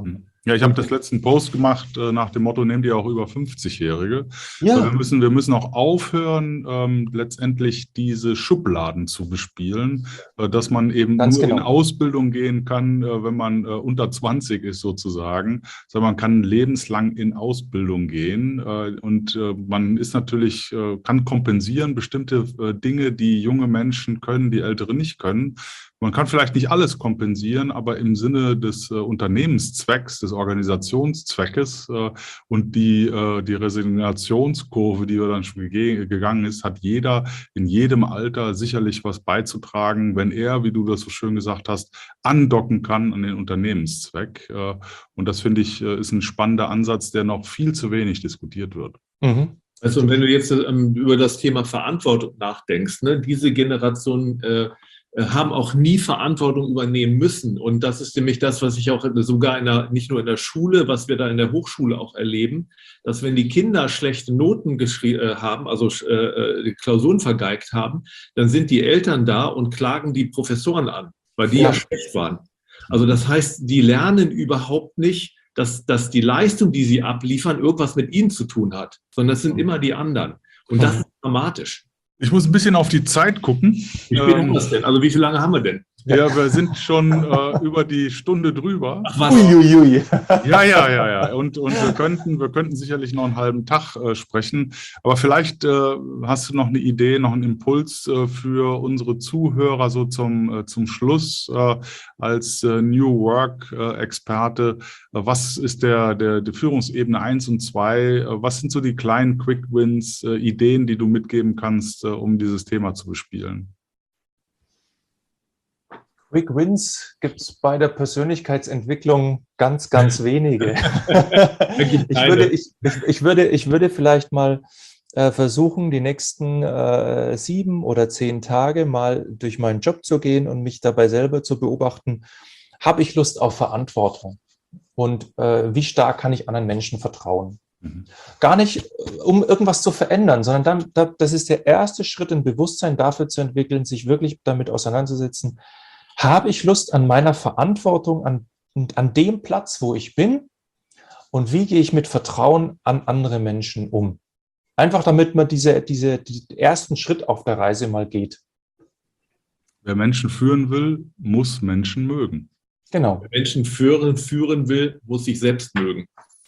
Ja, ich habe das letzten Post gemacht äh, nach dem Motto, nehmt ihr auch über fünfzig-Jährige. Ja. Wir müssen, wir müssen auch aufhören, ähm, letztendlich diese Schubladen zu bespielen, äh, dass man eben Ganz nur genau. in Ausbildung gehen kann, äh, wenn man äh, unter zwanzig ist sozusagen, sondern man kann lebenslang in Ausbildung gehen äh, und äh, man ist natürlich, äh, kann kompensieren bestimmte äh, Dinge, die junge Menschen können, die Ältere nicht können. Man kann vielleicht nicht alles kompensieren, aber im Sinne des äh, Unternehmenszwecks, des Organisationszweckes äh, und die, äh, die Resignationskurve, die wir dann schon ge- gegangen ist, hat jeder in jedem Alter sicherlich was beizutragen, wenn er, wie du das so schön gesagt hast, andocken kann an den Unternehmenszweck. Äh, und das finde ich, äh, ist ein spannender Ansatz, der noch viel zu wenig diskutiert wird. Mhm. Also und wenn du jetzt ähm, über das Thema Verantwortung nachdenkst, ne, diese Generation äh, haben auch nie Verantwortung übernehmen müssen. Und das ist nämlich das, was ich auch sogar in der, nicht nur in der Schule, was wir da in der Hochschule auch erleben, dass wenn die Kinder schlechte Noten geschrie- äh, haben, also äh, die Klausuren vergeigt haben, dann sind die Eltern da und klagen die Professoren an, weil die ja, ja schlecht waren. Also das heißt, die lernen überhaupt nicht, dass, dass die Leistung, die sie abliefern, irgendwas mit ihnen zu tun hat, sondern das sind immer die anderen. Und das ist dramatisch. Ich muss ein bisschen auf die Zeit gucken. Wie spät haben wir das denn? Also wie viel lange haben wir denn? Ja, wir sind schon äh, über die Stunde drüber. Ach, was? Uiuiui. Ja, ja, ja, ja. Und, und wir könnten, wir könnten sicherlich noch einen halben Tag äh, sprechen. Aber vielleicht äh, hast du noch eine Idee, noch einen Impuls äh, für unsere Zuhörer so zum, äh, zum Schluss äh, als äh, New Work-Experte. Äh, was ist der, der, der Führungsebene eins und zwei? Äh, was sind so die kleinen Quick Wins, äh, Ideen, die du mitgeben kannst, äh, um dieses Thema zu bespielen? Quick Wins gibt es bei der Persönlichkeitsentwicklung ganz, ganz wenige. ich, würde, ich, ich, ich, würde, ich würde vielleicht mal äh, versuchen, die nächsten äh, sieben oder zehn Tage mal durch meinen Job zu gehen und mich dabei selber zu beobachten, habe ich Lust auf Verantwortung und äh, wie stark kann ich anderen Menschen vertrauen? Mhm. Gar nicht, um irgendwas zu verändern, sondern dann, da, das ist der erste Schritt, ein Bewusstsein dafür zu entwickeln, sich wirklich damit auseinanderzusetzen. Habe ich Lust an meiner Verantwortung, an, an dem Platz, wo ich bin? Und wie gehe ich mit Vertrauen an andere Menschen um? Einfach damit man diese, diese, diesen ersten Schritt auf der Reise mal geht. Wer Menschen führen will, muss Menschen mögen. Genau. Wer Menschen führen, führen will, muss sich selbst mögen.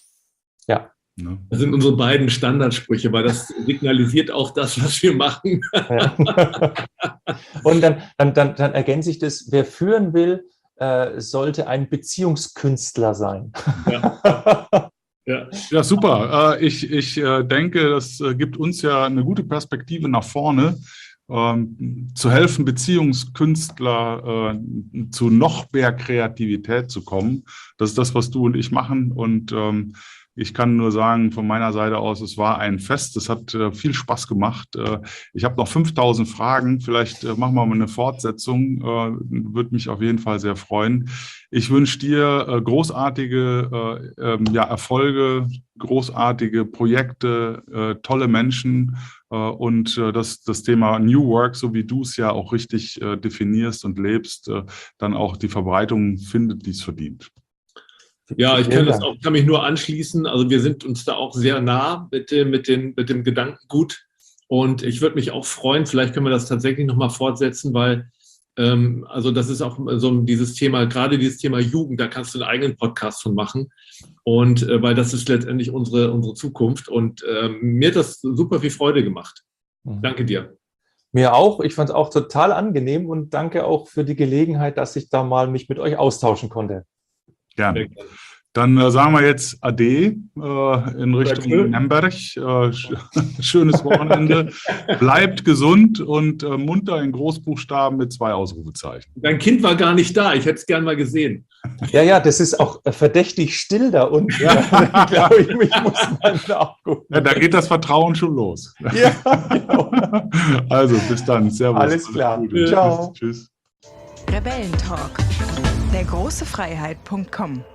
Ja. Ja. Das sind unsere beiden Standardsprüche, weil das signalisiert auch das, was wir machen. Ja. Und dann, dann, dann, dann ergänze ich das, wer führen will, äh, sollte ein Beziehungskünstler sein. Ja, ja. Ja, super. Äh, ich ich äh, denke, das äh, gibt uns ja eine gute Perspektive nach vorne, ähm, zu helfen, Beziehungskünstler äh, zu noch mehr Kreativität zu kommen. Das ist das, was du und ich machen. Und ähm, ich kann nur sagen, von meiner Seite aus, es war ein Fest. Es hat äh, viel Spaß gemacht. Äh, ich habe noch fünftausend Fragen. Vielleicht äh, machen wir mal eine Fortsetzung. Äh, würde mich auf jeden Fall sehr freuen. Ich wünsche dir äh, großartige äh, äh, ja, Erfolge, großartige Projekte, äh, tolle Menschen äh, und äh, das, das Thema New Work, so wie du es ja auch richtig äh, definierst und lebst, äh, dann auch die Verbreitung findet, die es verdient. Ja, ich kann, das auch, kann mich nur anschließen. Also wir sind uns da auch sehr nah mit dem, mit den, mit dem Gedankengut. Und ich würde mich auch freuen, vielleicht können wir das tatsächlich nochmal fortsetzen, weil ähm, also das ist auch so dieses Thema, gerade dieses Thema Jugend, da kannst du einen eigenen Podcast von machen. Und äh, weil das ist letztendlich unsere, unsere Zukunft. Und äh, mir hat das super viel Freude gemacht. Mhm. Danke dir. Mir auch. Ich fand es auch total angenehm und danke auch für die Gelegenheit, dass ich da mal mich mit euch austauschen konnte. Gerne. Dann äh, sagen wir jetzt Ade äh, in Richtung Nemberg. Äh, schönes Wochenende. Bleibt gesund und äh, munter in Großbuchstaben mit zwei Ausrufezeichen. Dein Kind war gar nicht da. Ich hätte es gern mal gesehen. Ja, ja, das ist auch verdächtig still da unten. Ja. Glaube ich, mich muss man nachgucken. Ja, da geht das Vertrauen schon los. Ja, genau. Also, bis dann. Servus. Alles klar. Alles Ciao. Tschüss. Rebellentalk. Der große Freiheit Punkt com